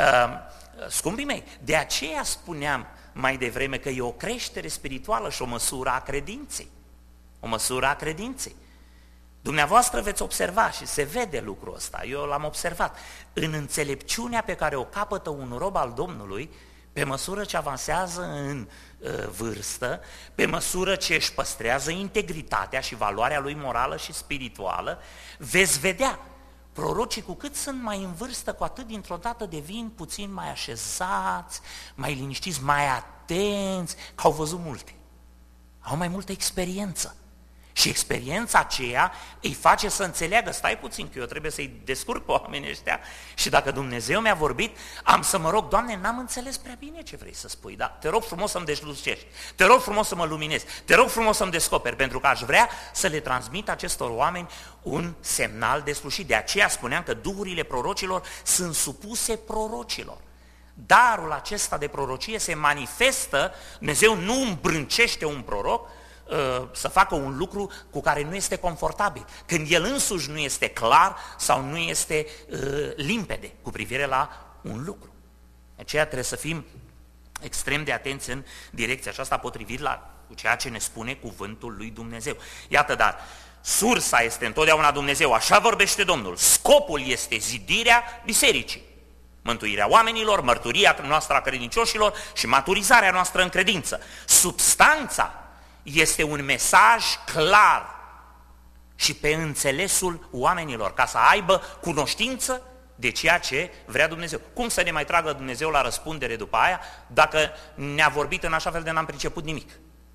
Scumpii mei, de aceea spuneam mai devreme că e o creștere spirituală și o măsură a credinței. O măsură a credinței. Dumneavoastră veți observa și se vede lucrul ăsta, eu l-am observat, în înțelepciunea pe care o capătă un rob al Domnului, pe măsură ce avansează în vârstă, pe măsură ce își păstrează integritatea și valoarea lui morală și spirituală, veți vedea, prorocii cu cât sunt mai în vârstă, cu atât dintr-o dată devin puțin mai așezați, mai liniștiți, mai atenți, că au văzut multe, au mai multă experiență. Și experiența aceea îi face să înțeleagă, stai puțin că eu trebuie să-i descurc pe oamenii ăștia și dacă Dumnezeu mi-a vorbit, am să mă rog, Doamne, n-am înțeles prea bine ce vrei să spui, dar te rog frumos să-mi dezlucești, te rog frumos să mă luminezi, te rog frumos să-mi descoperi, pentru că aș vrea să le transmit acestor oameni un semnal deslușit. De aceea spuneam că duhurile prorocilor sunt supuse prorocilor. Darul acesta de prorocie se manifestă, Dumnezeu nu îmbrâncește un proroc să facă un lucru cu care nu este confortabil, când el însuși nu este clar sau nu este limpede cu privire la un lucru. De aceea trebuie să fim extrem de atenți în direcția aceasta, potrivit la ceea ce ne spune cuvântul lui Dumnezeu. Iată, dar sursa este întotdeauna Dumnezeu, așa vorbește Domnul, scopul este zidirea bisericii, mântuirea oamenilor, mărturia noastră a credincioșilor și maturizarea noastră în credință. Substanța este un mesaj clar și pe înțelesul oamenilor, ca să aibă cunoștință de ceea ce vrea Dumnezeu. Cum să ne mai tragă Dumnezeu la răspundere după aia dacă ne-a vorbit în așa fel de n-am priceput nimic?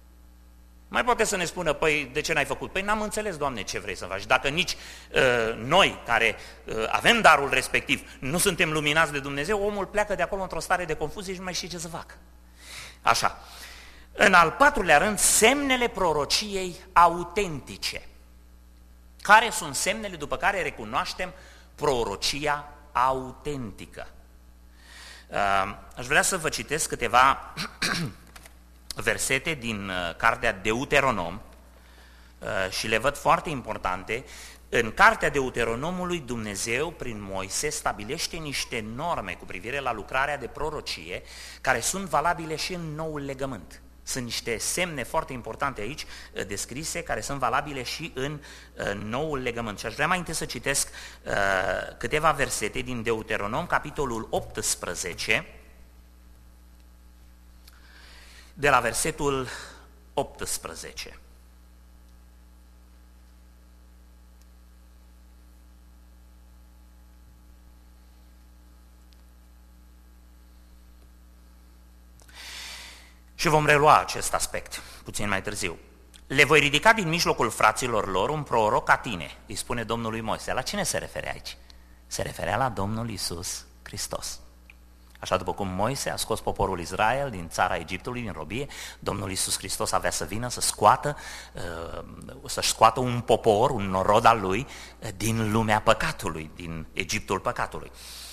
Mai poate să ne spună, păi de ce n-ai făcut? Păi n-am înțeles, Doamne, ce vrei să faci. Dacă nici noi, care avem darul respectiv, nu suntem luminați de Dumnezeu, omul pleacă de acolo într-o stare de confuzie și nu mai știe ce să facă. Așa. În al patrulea rând, semnele prorociei autentice. Care sunt semnele după care recunoaștem prorocia autentică? Aș vrea să vă citesc câteva versete din cartea Deuteronom și le văd foarte importante. În cartea Deuteronomului, Dumnezeu, prin Moise, stabilește niște norme cu privire la lucrarea de prorocie care sunt valabile și în Noul Legământ. Sunt niște semne foarte importante aici descrise, care sunt valabile și în Noul Legământ. Și aș vrea mai întâi să citesc câteva versete din Deuteronom, capitolul 18, de la versetul 18. Și vom relua acest aspect puțin mai târziu. Le voi ridica din mijlocul fraților lor un proroc ca tine, îi spune Domnul lui Moise. La cine se referea aici? Se referea la Domnul Iisus Hristos. Așa după cum Moise a scos poporul Israel din țara Egiptului, din robie, Domnul Iisus Hristos avea să vină să-și scoată un popor, un norod al lui, din lumea păcatului, din Egiptul păcatului.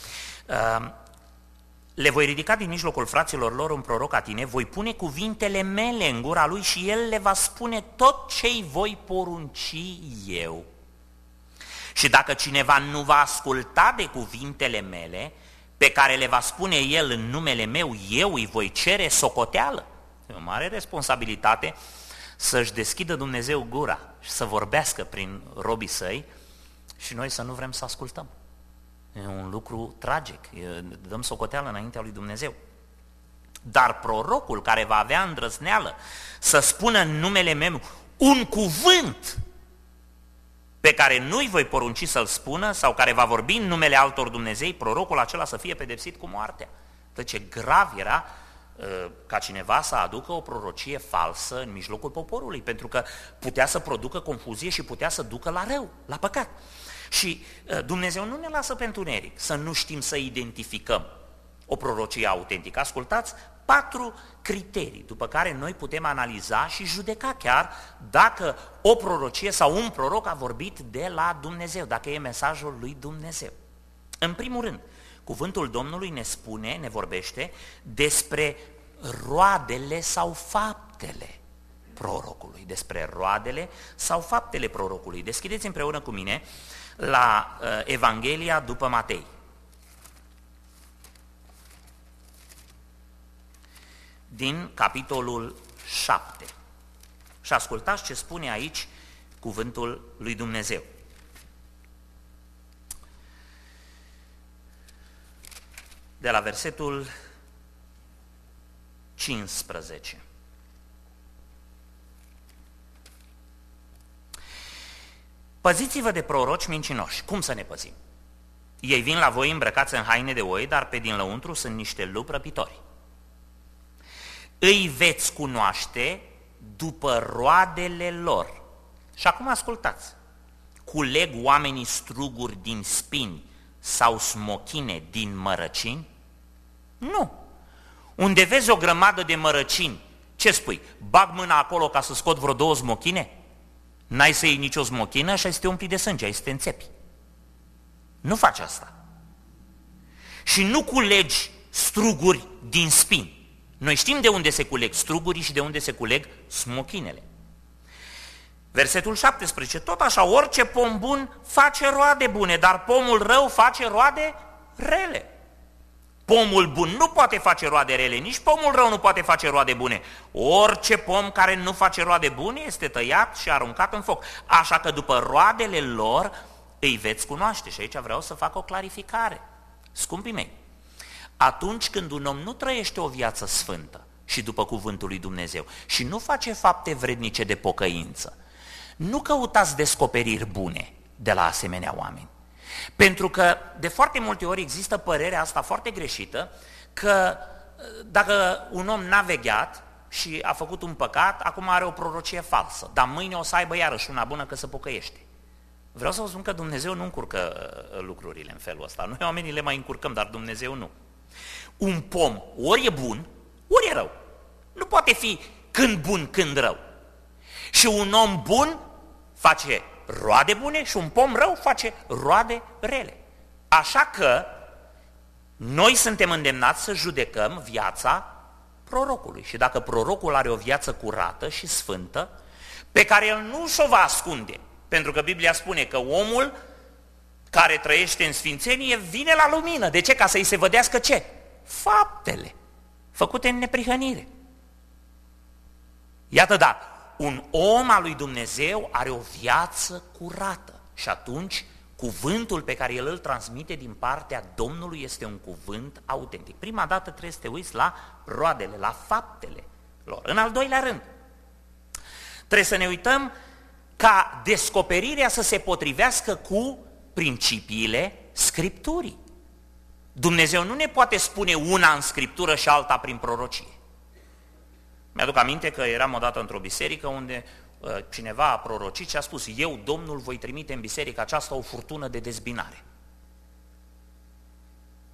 Le voi ridica din mijlocul fraților lor un proroc ca tine, voi pune cuvintele mele în gura lui și el le va spune tot ce-i voi porunci eu. Și dacă cineva nu va asculta de cuvintele mele, pe care le va spune el în numele meu, eu îi voi cere socoteală. E o mare responsabilitate să-și deschidă Dumnezeu gura și să vorbească prin robii săi și noi să nu vrem să ascultăm. E un lucru tragic, dăm socoteală înaintea lui Dumnezeu. Dar prorocul care va avea îndrăzneală să spună în numele meu un cuvânt pe care nu-i voi porunci să-l spună sau care va vorbi în numele altor Dumnezei, prorocul acela să fie pedepsit cu moartea. Deci ce grav era ca cineva să aducă o prorocie falsă în mijlocul poporului, pentru că putea să producă confuzie și putea să ducă la rău, la păcat. Și Dumnezeu nu ne lasă pe întuneric să nu știm să identificăm o prorocie autentică. Ascultați 4 criterii după care noi putem analiza și judeca chiar dacă o prorocie sau un proroc a vorbit de la Dumnezeu, dacă e mesajul lui Dumnezeu. În primul rând, cuvântul Domnului ne spune, ne vorbește despre roadele sau faptele prorocului, despre roadele sau faptele prorocului. Deschideți împreună cu mine la Evanghelia după Matei. Din capitolul 7. Și ascultați ce spune aici cuvântul lui Dumnezeu. De la versetul 15. Păziți-vă de proroci mincinoși. Cum să ne păzim? Ei vin la voi îmbrăcați în haine de oi, dar pe din lăuntru sunt niște lupi răpitori. Îi veți cunoaște după roadele lor. Și acum ascultați. Culeg oamenii struguri din spini sau smochine din mărăcini? Nu. Unde vezi o grămadă de mărăcini, ce spui? Bag mâna acolo ca să scot vreo 2 smochine? N-ai să iei nicio smochină și ai să te umpli de sânge, ai să te înțepi. Nu faci asta. Și nu culegi struguri din spini. Noi știm de unde se culeg strugurii și de unde se culeg smochinele. Versetul 17, tot așa, orice pom bun face roade bune, dar pomul rău face roade rele. Pomul bun nu poate face roade rele, nici pomul rău nu poate face roade bune. Orice pom care nu face roade bune este tăiat și aruncat în foc. Așa că după roadele lor îi veți cunoaște. Și aici vreau să fac o clarificare. Scumpii mei, atunci când un om nu trăiește o viață sfântă și după cuvântul lui Dumnezeu și nu face fapte vrednice de pocăință, nu căutați descoperiri bune de la asemenea oameni. Pentru că de foarte multe ori există părerea asta foarte greșită că dacă un om n-a vegheat și a făcut un păcat, acum are o prorocie falsă, dar mâine o să aibă iarăși una bună că se pocăiește. Vreau să vă spun că Dumnezeu nu încurcă lucrurile în felul ăsta. Noi oamenii le mai încurcăm, dar Dumnezeu nu. Un pom ori e bun, ori e rău. Nu poate fi când bun, când rău. Și un om bun face roade bune și un pom rău face roade rele. Așa că noi suntem îndemnați să judecăm viața prorocului. Și dacă prorocul are o viață curată și sfântă, pe care el nu și-o va ascunde, pentru că Biblia spune că omul care trăiește în sfințenie vine la lumină. De ce? Ca să-i se vădească ce? Faptele făcute în neprihănire. Iată, dar un om al lui Dumnezeu are o viață curată și atunci cuvântul pe care el îl transmite din partea Domnului este un cuvânt autentic. Prima dată trebuie să te uiți la roadele, la faptele lor. În al doilea rând, trebuie să ne uităm ca descoperirea să se potrivească cu principiile Scripturii. Dumnezeu nu ne poate spune una în Scriptură și alta prin prorocie. Mi-aduc aminte că eram odată într-o biserică unde cineva a prorocit și a spus: eu, Domnul, voi trimite în biserică aceasta o furtună de dezbinare.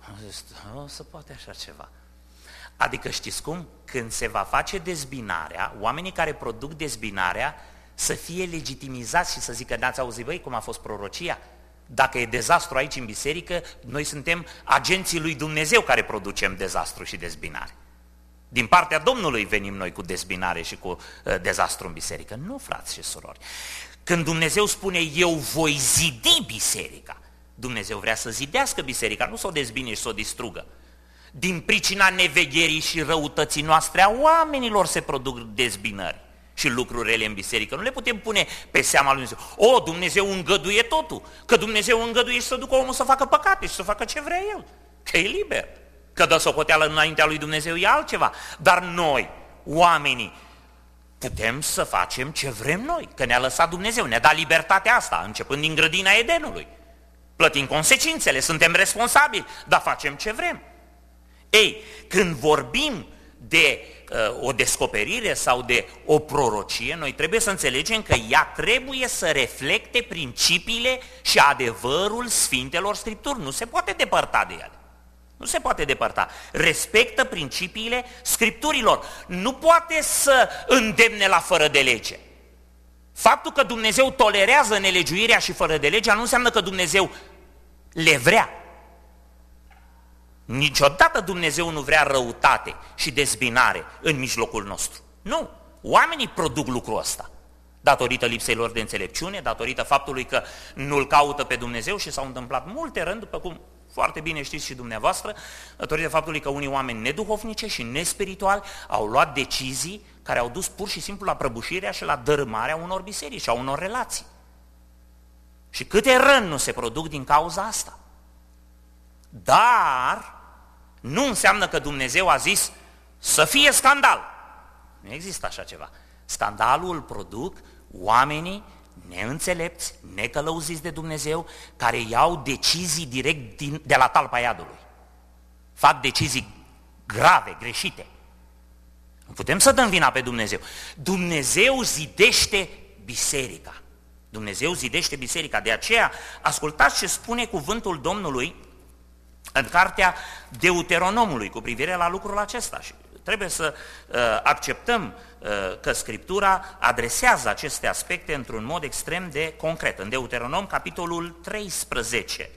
Am zis, nu se poate așa ceva. Adică știți cum? Când se va face dezbinarea, oamenii care produc dezbinarea să fie legitimizați și să zică, n-ați auzit, băi, cum a fost prorocia? Dacă e dezastru aici în biserică, noi suntem agenții lui Dumnezeu care producem dezastru și dezbinare. Din partea Domnului venim noi cu dezbinare și cu dezastru în biserică. Nu, frați și surori. Când Dumnezeu spune, eu voi zidi biserica, Dumnezeu vrea să zidească biserica, nu să o dezbine și să o distrugă. Din pricina nevegherii și răutății noastre a oamenilor se produc dezbinări și lucruri rele în biserică. Nu le putem pune pe seama lui Dumnezeu. O, Dumnezeu îngăduie totul, că Dumnezeu îngăduie și să ducă omul să facă păcate și să facă ce vrea el, că e liber. Că dă socoteală înaintea lui Dumnezeu e altceva. Dar noi, oamenii, putem să facem ce vrem noi, că ne-a lăsat Dumnezeu, ne-a dat libertatea asta, începând din grădina Edenului. Plătim consecințele, suntem responsabili, dar facem ce vrem. Ei, când vorbim de o descoperire sau de o prorocie, noi trebuie să înțelegem că ea trebuie să reflecte principiile și adevărul Sfintelor Scripturi. Nu se poate depărta de ele. Nu se poate depărta. Respectă principiile Scripturilor. Nu poate să îndemne la fără de lege. Faptul că Dumnezeu tolerează nelegiuirea și fără de legea nu înseamnă că Dumnezeu le vrea. Niciodată Dumnezeu nu vrea răutate și dezbinare în mijlocul nostru. Nu. Oamenii produc lucrul ăsta. Datorită lipsei lor de înțelepciune, datorită faptului că nu-L caută pe Dumnezeu și s-au întâmplat multe rânduri, după cum foarte bine știți și dumneavoastră, datorită faptului că unii oameni neduhovnice și nespirituali au luat decizii care au dus pur și simplu la prăbușirea și la dărâmarea unor biserici și a unor relații. Și câte răni nu se produc din cauza asta. Dar nu înseamnă că Dumnezeu a zis să fie scandal. Nu există așa ceva. Scandalul îl produc oamenii neînțelepți, necălăuziți de Dumnezeu, care iau decizii direct de la talpa iadului. Fac decizii grave, greșite. Nu putem să dăm vina pe Dumnezeu. Dumnezeu zidește biserica. Dumnezeu zidește biserica. De aceea, ascultați ce spune cuvântul Domnului în cartea Deuteronomului cu privire la lucrul acesta. Și trebuie să acceptăm că Scriptura adresează aceste aspecte într-un mod extrem de concret. În Deuteronom, capitolul 13,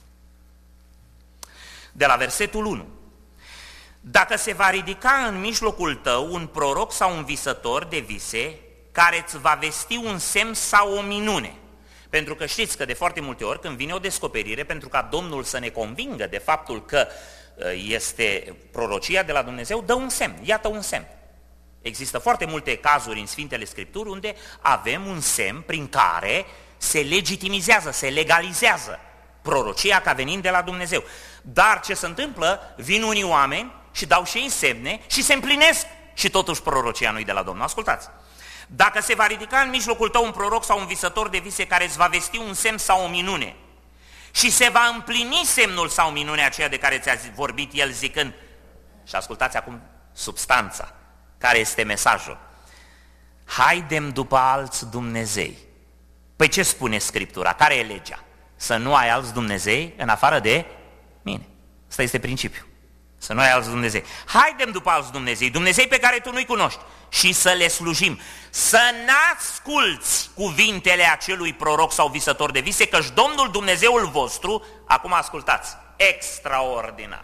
de la versetul 1. Dacă se va ridica în mijlocul tău un proroc sau un visător de vise care îți va vesti un semn sau o minune. Pentru că știți că de foarte multe ori când vine o descoperire, pentru ca Domnul să ne convingă de faptul că este prorocia de la Dumnezeu, dă un semn, iată un semn. Există foarte multe cazuri în Sfintele Scripturi unde avem un semn prin care se legitimizează, se legalizează prorocia ca venind de la Dumnezeu. Dar ce se întâmplă? Vin unii oameni și dau și ei semne și se împlinesc și totuși prorocia nu-i de la Domnul. Ascultați! Dacă se va ridica în mijlocul tău un proroc sau un visător de vise care îți va vesti un semn sau o minune și se va împlini semnul sau minunea aceea de care ți-a vorbit el zicând, și ascultați acum substanța, care este mesajul, haidem după alți Dumnezei. Păi ce spune Scriptura? Care e legea? Să nu ai alți Dumnezei în afară de mine. Ăsta este principiul. Să nu ai alți Dumnezei. Haidem după alți Dumnezei, Dumnezei pe care tu nu-i cunoști, și să le slujim. Să n-asculți cuvintele acelui proroc sau visător de vise, căci Domnul Dumnezeul vostru, acum ascultați, extraordinar.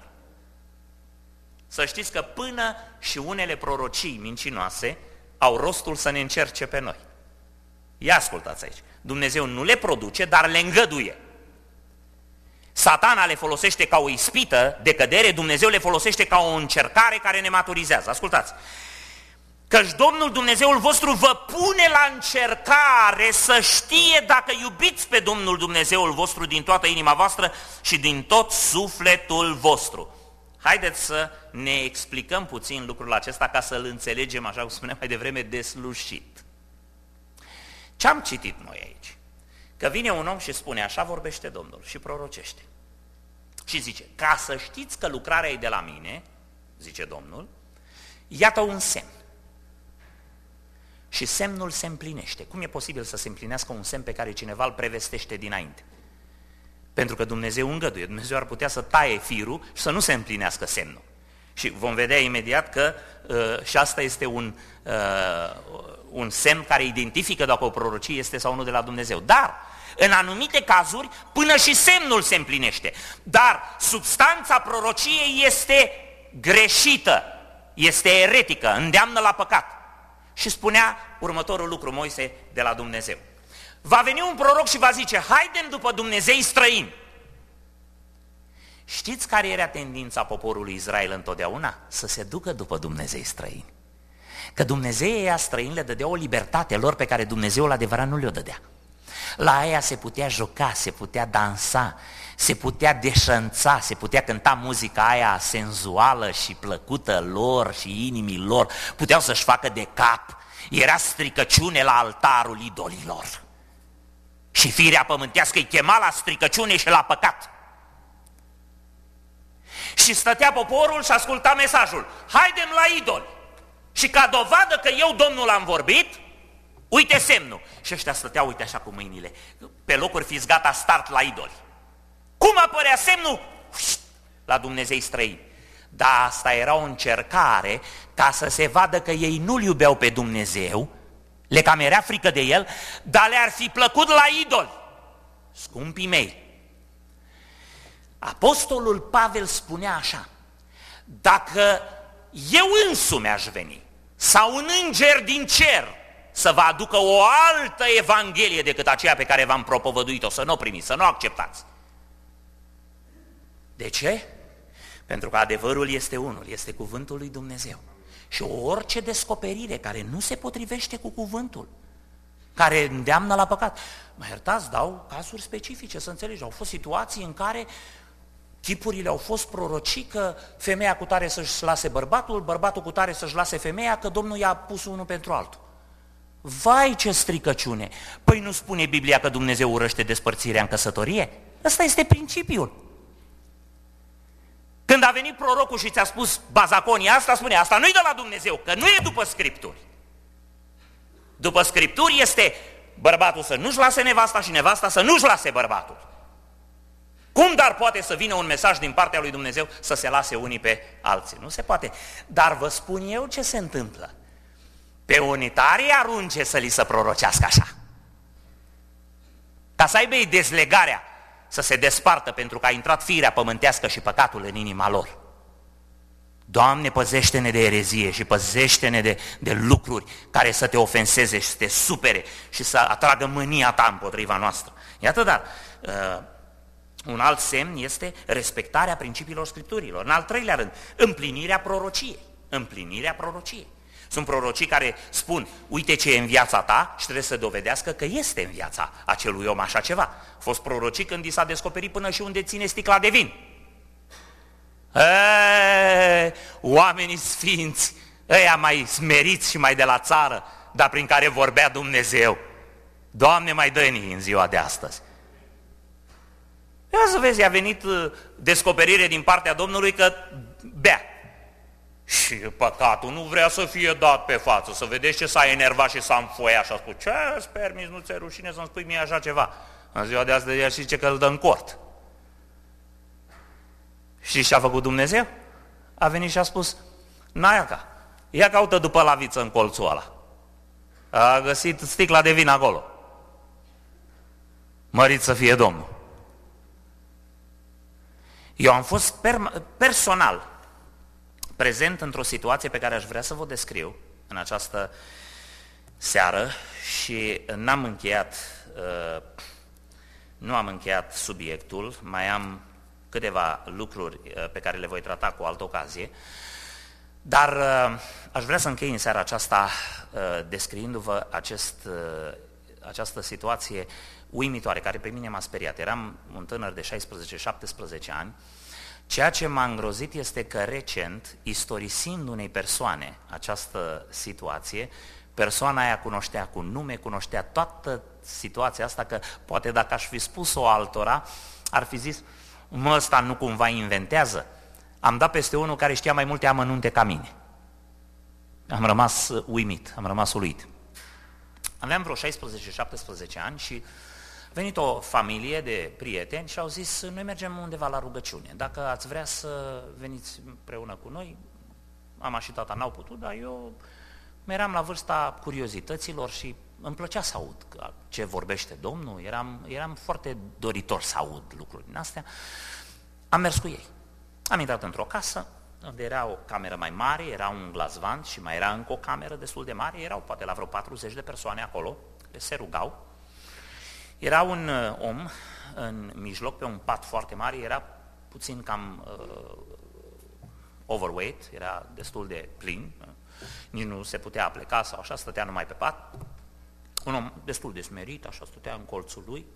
Să știți că până și unele prorocii mincinoase au rostul să ne încerce pe noi. Ia ascultați aici. Dumnezeu nu le produce, dar le îngăduie. Satana le folosește ca o ispită de cădere, Dumnezeu le folosește ca o încercare care ne maturizează. Ascultați! Căci Domnul Dumnezeul vostru vă pune la încercare să știe dacă iubiți pe Domnul Dumnezeul vostru din toată inima voastră și din tot sufletul vostru. Haideți să ne explicăm puțin lucrul acesta ca să-l înțelegem, așa cum spuneam mai devreme, deslușit. Ce am citit noi aici? Că vine un om și spune, așa vorbește Domnul și prorocește. Și zice, ca să știți că lucrarea e de la mine, zice Domnul, iată un semn. Și semnul se împlinește. Cum e posibil să se împlinească un semn pe care cineva îl prevestește dinainte? Pentru că Dumnezeu îngăduie, Dumnezeu ar putea să taie firul și să nu se împlinească semnul. Și vom vedea imediat că și asta este un semn care identifică dacă o prorocie este sau nu de la Dumnezeu. Dar, în anumite cazuri, până și semnul se împlinește. Dar substanța prorociei este greșită, este eretică, îndeamnă la păcat. Și spunea următorul lucru Moise de la Dumnezeu. Va veni un proroc și va zice, haidem după Dumnezei străini. Știți care era tendința poporului Israel întotdeauna? Să se ducă după Dumnezei străini. Că Dumnezeii străini le dădea o libertate lor pe care Dumnezeul adevărat nu le-o dădea. La aia se putea juca, se putea dansa, se putea deșănța, se putea cânta muzica aia senzuală și plăcută lor și inimii lor. Puteau să-și facă de cap. Era stricăciune la altarul idolilor. Și firea pământească îi chema la stricăciune și la păcat. Și stătea poporul și asculta mesajul. Haidem la idoli. Și ca dovadă că eu, Domnul, am vorbit, uite semnul. Și ăștia stăteau, uite așa cu mâinile. Pe locuri fiți gata, start la idoli. Cum apărea semnul? La Dumnezei străini. Dar asta era o încercare ca să se vadă că ei nu-L iubeau pe Dumnezeu, le cam era frică de El, dar le-ar fi plăcut la idoli. Scumpii mei, Apostolul Pavel spunea așa, dacă eu însumi aș veni, sau un înger din cer, să vă aducă o altă evanghelie decât aceea pe care v-am propovăduit-o, să nu o primiți, să nu o acceptați. De ce? Pentru că adevărul este unul, este cuvântul lui Dumnezeu. Și orice descoperire care nu se potrivește cu cuvântul, care îndeamnă la păcat. Mă iertați, dau cazuri specifice, să înțelegi. Au fost situații în care chipurile au fost prorocii că femeia cu tare să-și lase bărbatul, bărbatul cu tare să-și lase femeia, că Domnul i-a pus unul pentru altul. Vai, ce stricăciune! Păi nu spune Biblia că Dumnezeu urăște despărțirea în căsătorie? Ăsta este principiul. Când a venit prorocul și ți-a spus bazaconia asta, spune, asta nu-i de la Dumnezeu, că nu e după Scripturi. După Scripturi este bărbatul să nu-și lase nevasta și nevasta să nu-și lase bărbatul. Cum dar poate să vină un mesaj din partea lui Dumnezeu să se lase unii pe alții? Nu se poate. Dar vă spun eu ce se întâmplă. Pe unii tare arunce să li se prorocească așa. Ca să aibă ei dezlegarea, să se despartă pentru că a intrat firea pământească și păcatul în inima lor. Doamne, păzește-ne de erezie și păzește-ne de lucruri care să te ofenseze și să te supere și să atragă mânia ta împotriva noastră. Iată, dar un alt semn este respectarea principiilor Scripturilor. În al treilea rând, împlinirea prorociei. Împlinirea prorociei. Sunt prorocii care spun, uite ce e în viața ta și trebuie să dovedească că este în viața acelui om așa ceva. A fost prorocii când i s-a descoperit până și unde ține sticla de vin. Oamenii sfinți, ăia mai smeriți și mai de la țară, dar prin care vorbea Dumnezeu. Doamne, mai dă-ni în ziua de astăzi. Ia să vezi, a venit descoperire din partea Domnului că bea. Și păcatul nu vrea să fie dat pe față, să vedeți ce s-a enervat și s-a înfoiat și a spus, ce-ți permis, nu ți-e rușine să-mi spui mie așa ceva? În ziua de astăzi ea zice că îl dă în cort. Și ce-a făcut Dumnezeu? A venit și a spus, Naiaca, ia caută după laviță în colțul ăla. A găsit sticla de vin acolo. Mărit să fie Domnul. Eu am fost personal prezent într-o situație pe care aș vrea să vă descriu în această seară și nu am încheiat subiectul, mai am câteva lucruri pe care le voi trata cu altă ocazie, dar aș vrea să închei în seara aceasta descriindu-vă această situație uimitoare, care pe mine m-a speriat. Eram un tânăr de 16-17 ani. Ceea ce m-a îngrozit este că recent, istorisind unei persoane această situație, persoana aia cunoștea cu nume, cunoștea toată situația asta, că poate dacă aș fi spus-o altora, ar fi zis, mă, ăsta nu cumva inventează? Am dat peste unul care știa mai multe amănunte ca mine. Am rămas uimit, am rămas uluit. Aveam vreo 16-17 ani și venit o familie de prieteni și au zis, noi mergem undeva la rugăciune, dacă ați vrea să veniți împreună cu noi. Mama și tata n-au putut, dar eu eram la vârsta curiozităților și îmi plăcea să aud ce vorbește Domnul, eram foarte doritor să aud lucruri din astea. Am mers cu ei. Am intrat într-o casă, unde era o cameră mai mare, era un glazvant și mai era încă o cameră destul de mare, erau poate la vreo 40 de persoane acolo, care se rugau. Era un om în mijloc, pe un pat foarte mare, era puțin cam overweight, era destul de plin, nici nu se putea pleca sau așa, stătea numai pe pat. Un om destul de smerit, așa stătea în colțul lui.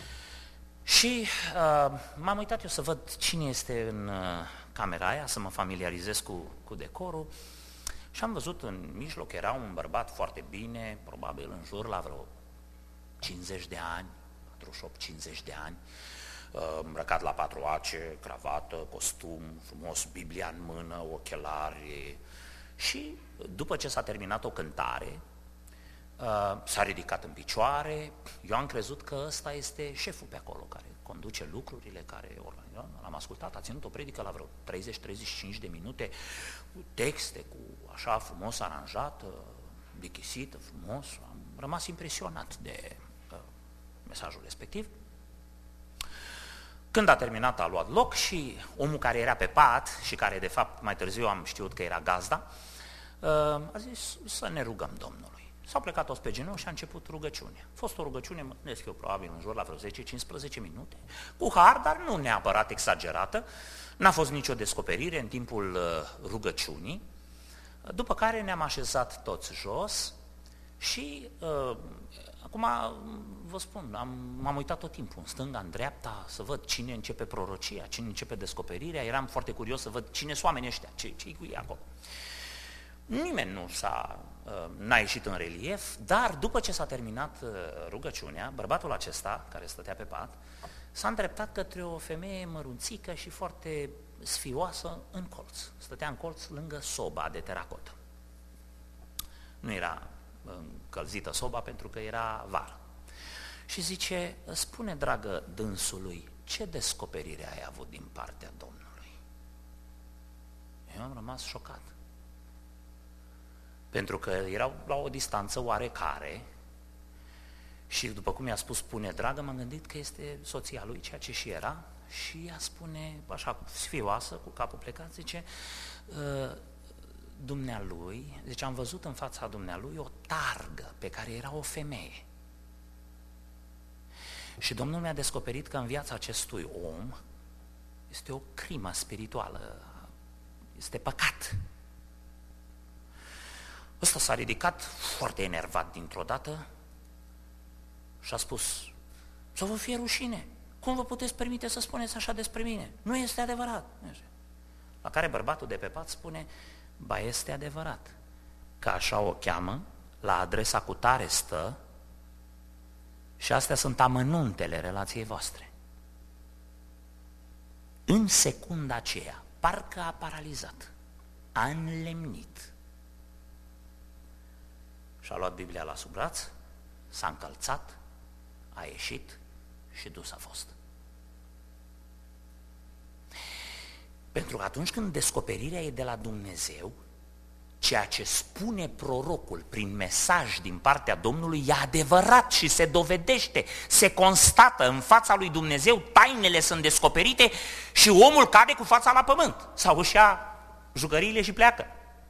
Și m-am uitat eu să văd cine este în camera aia, să mă familiarizez cu decorul. Și am văzut în mijloc, era un bărbat foarte bine, probabil în jur la vreo 50 de ani, 48-50 de ani, îmbrăcat la patruace, cravată, costum, frumos, Biblia în mână, ochelari. Și după ce s-a terminat o cântare, s-a ridicat în picioare. Eu am crezut că ăsta este șeful pe acolo, care conduce lucrurile, care organizează. L-am ascultat, a ținut o predică la vreo 30-35 de minute, cu texte, cu așa frumos aranjată, dichisită, frumos. Am rămas impresionat de mesajul respectiv. Când a terminat, a luat loc și omul care era pe pat și care de fapt mai târziu am știut că era gazda, a zis să ne rugăm Domnului. S-au plecat toți pe genunchi și a început rugăciunea. A fost o rugăciune, mă gândesc eu, probabil în jur la vreo 10-15 minute, cu har, dar nu neapărat exagerată. N-a fost nicio descoperire în timpul rugăciunii, după care ne-am așezat toți jos și acum vă spun, m-am uitat tot timpul, în stânga, în dreapta, să văd cine începe prorocia, cine începe descoperirea. Eram foarte curios să văd cine sunt oamenii ăștia, ce-i cu ei acolo. Nimeni n-a ieșit în relief, dar după ce s-a terminat rugăciunea, bărbatul acesta, care stătea pe pat, s-a îndreptat către o femeie mărunțică și foarte sfioasă în colț. Stătea în colț lângă soba de teracotă. Nu era încălzită soba pentru că era vară. Și zice, spune, dragă dânsului, ce descoperire ai avut din partea Domnului? Eu am rămas șocat. Pentru că erau la o distanță oarecare și după cum i-a spus, spune, dragă, m-am gândit că este soția lui, ceea ce și era, și ea spune, așa sfioasă, cu capul plecat, zice, dumnealui, deci am văzut în fața dumnealui o targă pe care era o femeie. Și Domnul mi-a descoperit că în viața acestui om este o crimă spirituală, este păcat. Ăsta s-a ridicat foarte enervat dintr-o dată și a spus, să vă fie rușine, cum vă puteți permite să spuneți așa despre mine? Nu este adevărat. La care bărbatul de pe pat spune, ba este adevărat, că așa o cheamă, la adresa cu tare stă și astea sunt amănuntele relației voastre. În secunda aceea, parcă a paralizat, a înlemnit. Și-a luat Biblia la sub braț, s-a încălțat, a ieșit și dus a fost. Pentru că atunci când descoperirea e de la Dumnezeu, ceea ce spune prorocul prin mesaj din partea Domnului e adevărat și se dovedește, se constată în fața lui Dumnezeu, tainele sunt descoperite și omul cade cu fața la pământ sau își ia jucăriile și pleacă.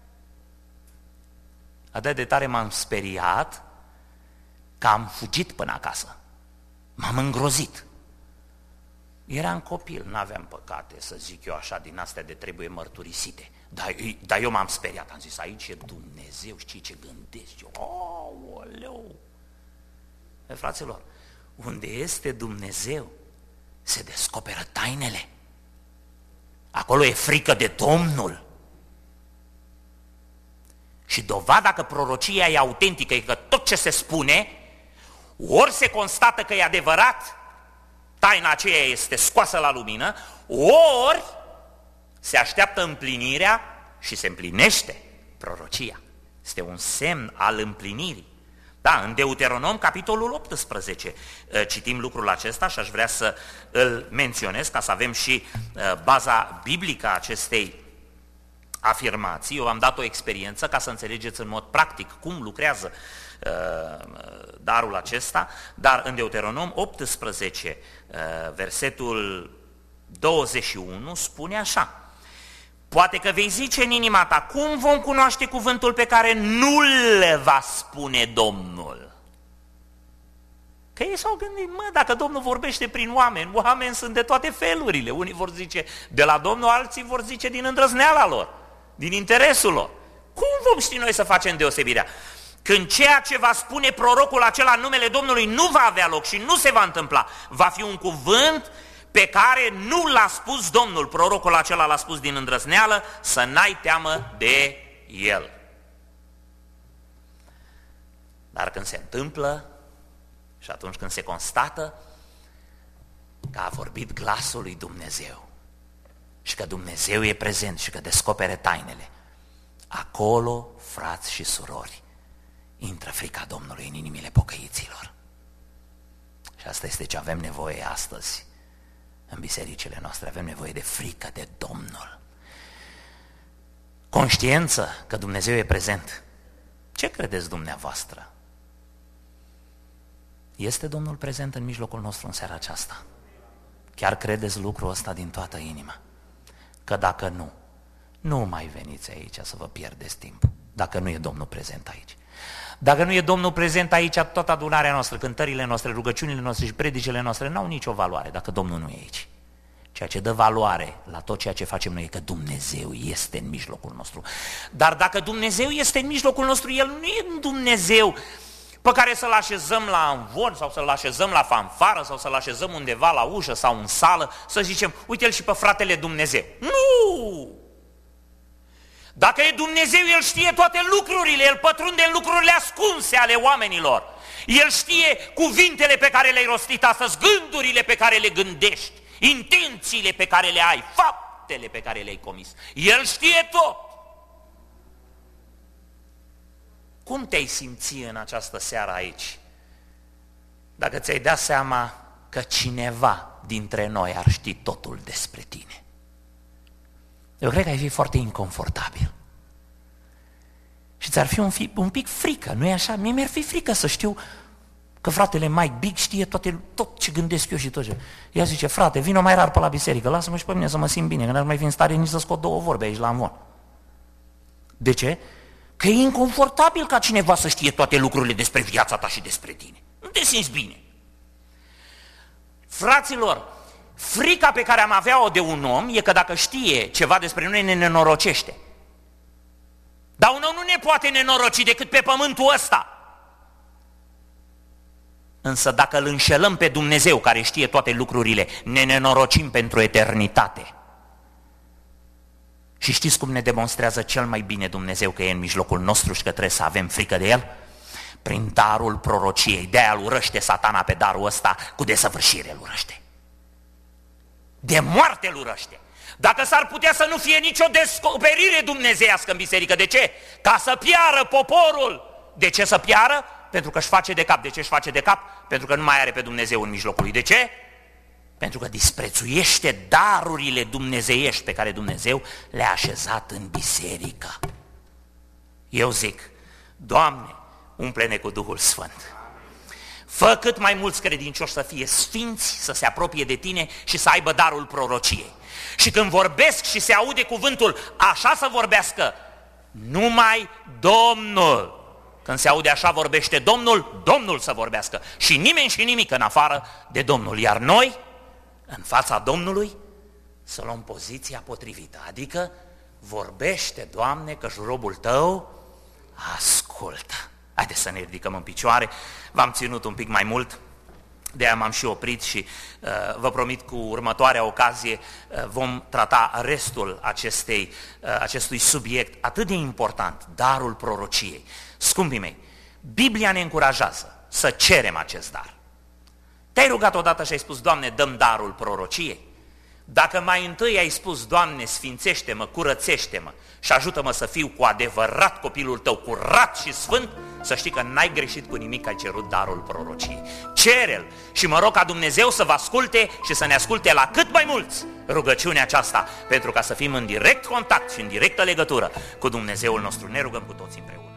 Atât de tare m-am speriat că am fugit până acasă. M-am îngrozit. Eram copil, n-aveam păcate, să zic eu așa, din astea de trebuie mărturisite. Dar eu m-am speriat, am zis, aici e Dumnezeu, știi ce gândesc eu? Aoleu! Fraților, unde este Dumnezeu, se descoperă tainele. Acolo e frică de Domnul. Și dovada că prorocia e autentică e că tot ce se spune, ori se constată că e adevărat, taina aceea este scoasă la lumină, ori se așteaptă împlinirea și se împlinește prorocia. Este un semn al împlinirii. Da, în Deuteronom, capitolul 18, citim lucrul acesta și aș vrea să îl menționez ca să avem și baza biblică a acestei afirmații. Eu v-am dat o experiență ca să înțelegeți în mod practic cum lucrează darul acesta, dar în Deuteronom 18, versetul 21, spune așa: poate că vei zice în inima ta, cum vom cunoaște cuvântul pe care nu le va spune Domnul? Că ei s-au gândit, dacă Domnul vorbește prin oameni, oameni sunt de toate felurile. Unii vor zice de la Domnul, alții vor zice din îndrăzneala lor, din interesul lor. Cum vom ști noi să facem deosebirea? Când ceea ce va spune prorocul acela în numele Domnului nu va avea loc și nu se va întâmpla, va fi un cuvânt pe care nu l-a spus Domnul, prorocul acela l-a spus din îndrăzneală, să n-ai teamă de el. Dar când se întâmplă și atunci când se constată că a vorbit glasul lui Dumnezeu și că Dumnezeu e prezent și că descopere tainele, acolo, frați și surori, intră frica Domnului în inimile pocăiților. Și asta este ce avem nevoie astăzi. În bisericile noastre avem nevoie de frică de Domnul. Conștiință că Dumnezeu e prezent. Ce credeți dumneavoastră? Este Domnul prezent în mijlocul nostru în seara aceasta? Chiar credeți lucrul ăsta din toată inima? Că dacă nu, nu mai veniți aici să vă pierdeți timpul, dacă nu e Domnul prezent aici. Dacă nu e Domnul prezent aici, toată adunarea noastră, cântările noastre, rugăciunile noastre și predicile noastre n-au nicio valoare dacă Domnul nu e aici. Ceea ce dă valoare la tot ceea ce facem noi e că Dumnezeu este în mijlocul nostru. Dar dacă Dumnezeu este în mijlocul nostru, El nu e un Dumnezeu pe care să-L așezăm la învon sau să-L așezăm la fanfară sau să-L așezăm undeva la ușă sau în sală, să zicem, uite-L și pe fratele Dumnezeu. Nu! Dacă e Dumnezeu, El știe toate lucrurile, El pătrunde în lucrurile ascunse ale oamenilor. El știe cuvintele pe care le-ai rostit astăzi, gândurile pe care le gândești, intențiile pe care le ai, faptele pe care le-ai comis. El știe tot. Cum te-ai simți în această seară aici? Dacă ți-ai dat seama că cineva dintre noi ar ști totul despre tine. Eu cred că ai fi foarte inconfortabil. Și ți-ar fi un pic frică, nu e așa? Mie mi-ar fi frică să știu că fratele Mike Big știe tot ce gândesc eu și tot ce... Ea zice, frate, vină mai rar pe la biserică, lasă-mă și pe mine să mă simt bine, că n-ar mai fi în stare nici să scot două vorbe aici la învon. De ce? Că e inconfortabil ca cineva să știe toate lucrurile despre viața ta și despre tine. Nu te simți bine. Fraților, frica pe care am avea-o de un om e că dacă știe ceva despre noi ne nenorocește. Dar un om nu ne poate nenoroci decât pe pământul ăsta. Însă dacă îl înșelăm pe Dumnezeu care știe toate lucrurile, ne nenorocim pentru eternitate. Și știți cum ne demonstrează cel mai bine Dumnezeu că e în mijlocul nostru și că trebuie să avem frică de El? Prin darul prorociei. De-aia îl urăște Satana pe darul ăsta, cu desăvârșire îl urăște. De moarte îl urăște. Dacă s-ar putea să nu fie nicio descoperire dumnezeiască în biserică, de ce? Ca să piară poporul. De ce să piară? Pentru că își face de cap. De ce își face de cap? Pentru că nu mai are pe Dumnezeu în mijlocul lui. De ce? Pentru că disprețuiește darurile dumnezeiești pe care Dumnezeu le-a așezat în biserică. Eu zic, Doamne, umple-ne cu Duhul Sfânt. Fă cât mai mulți credincioși să fie sfinți, să se apropie de Tine și să aibă darul prorociei. Și când vorbesc și se aude cuvântul, așa să vorbească numai Domnul. Când se aude așa vorbește Domnul, Domnul să vorbească. Și nimeni și nimic în afară de Domnul. Iar noi, în fața Domnului, să luăm poziția potrivită. Adică, vorbește, Doamne, că robul Tău ascultă. Haideți să ne ridicăm în picioare. V-am ținut un pic mai mult, de-aia m-am și oprit și vă promit cu următoarea ocazie vom trata restul acestui subiect atât de important, darul prorociei. Scumpii mei, Biblia ne încurajează să cerem acest dar. Te-ai rugat odată și ai spus, Doamne, dă-mi darul prorociei? Dacă mai întâi ai spus, Doamne, sfințește-mă, curățește-mă și ajută-mă să fiu cu adevărat copilul tău, curat și sfânt, să știi că n-ai greșit cu nimic, că ai cerut darul prorociei. Cere-l și mă rog ca Dumnezeu să vă asculte și să ne asculte la cât mai mulți rugăciunea aceasta, pentru ca să fim în direct contact și în directă legătură cu Dumnezeul nostru. Ne rugăm cu toți împreună.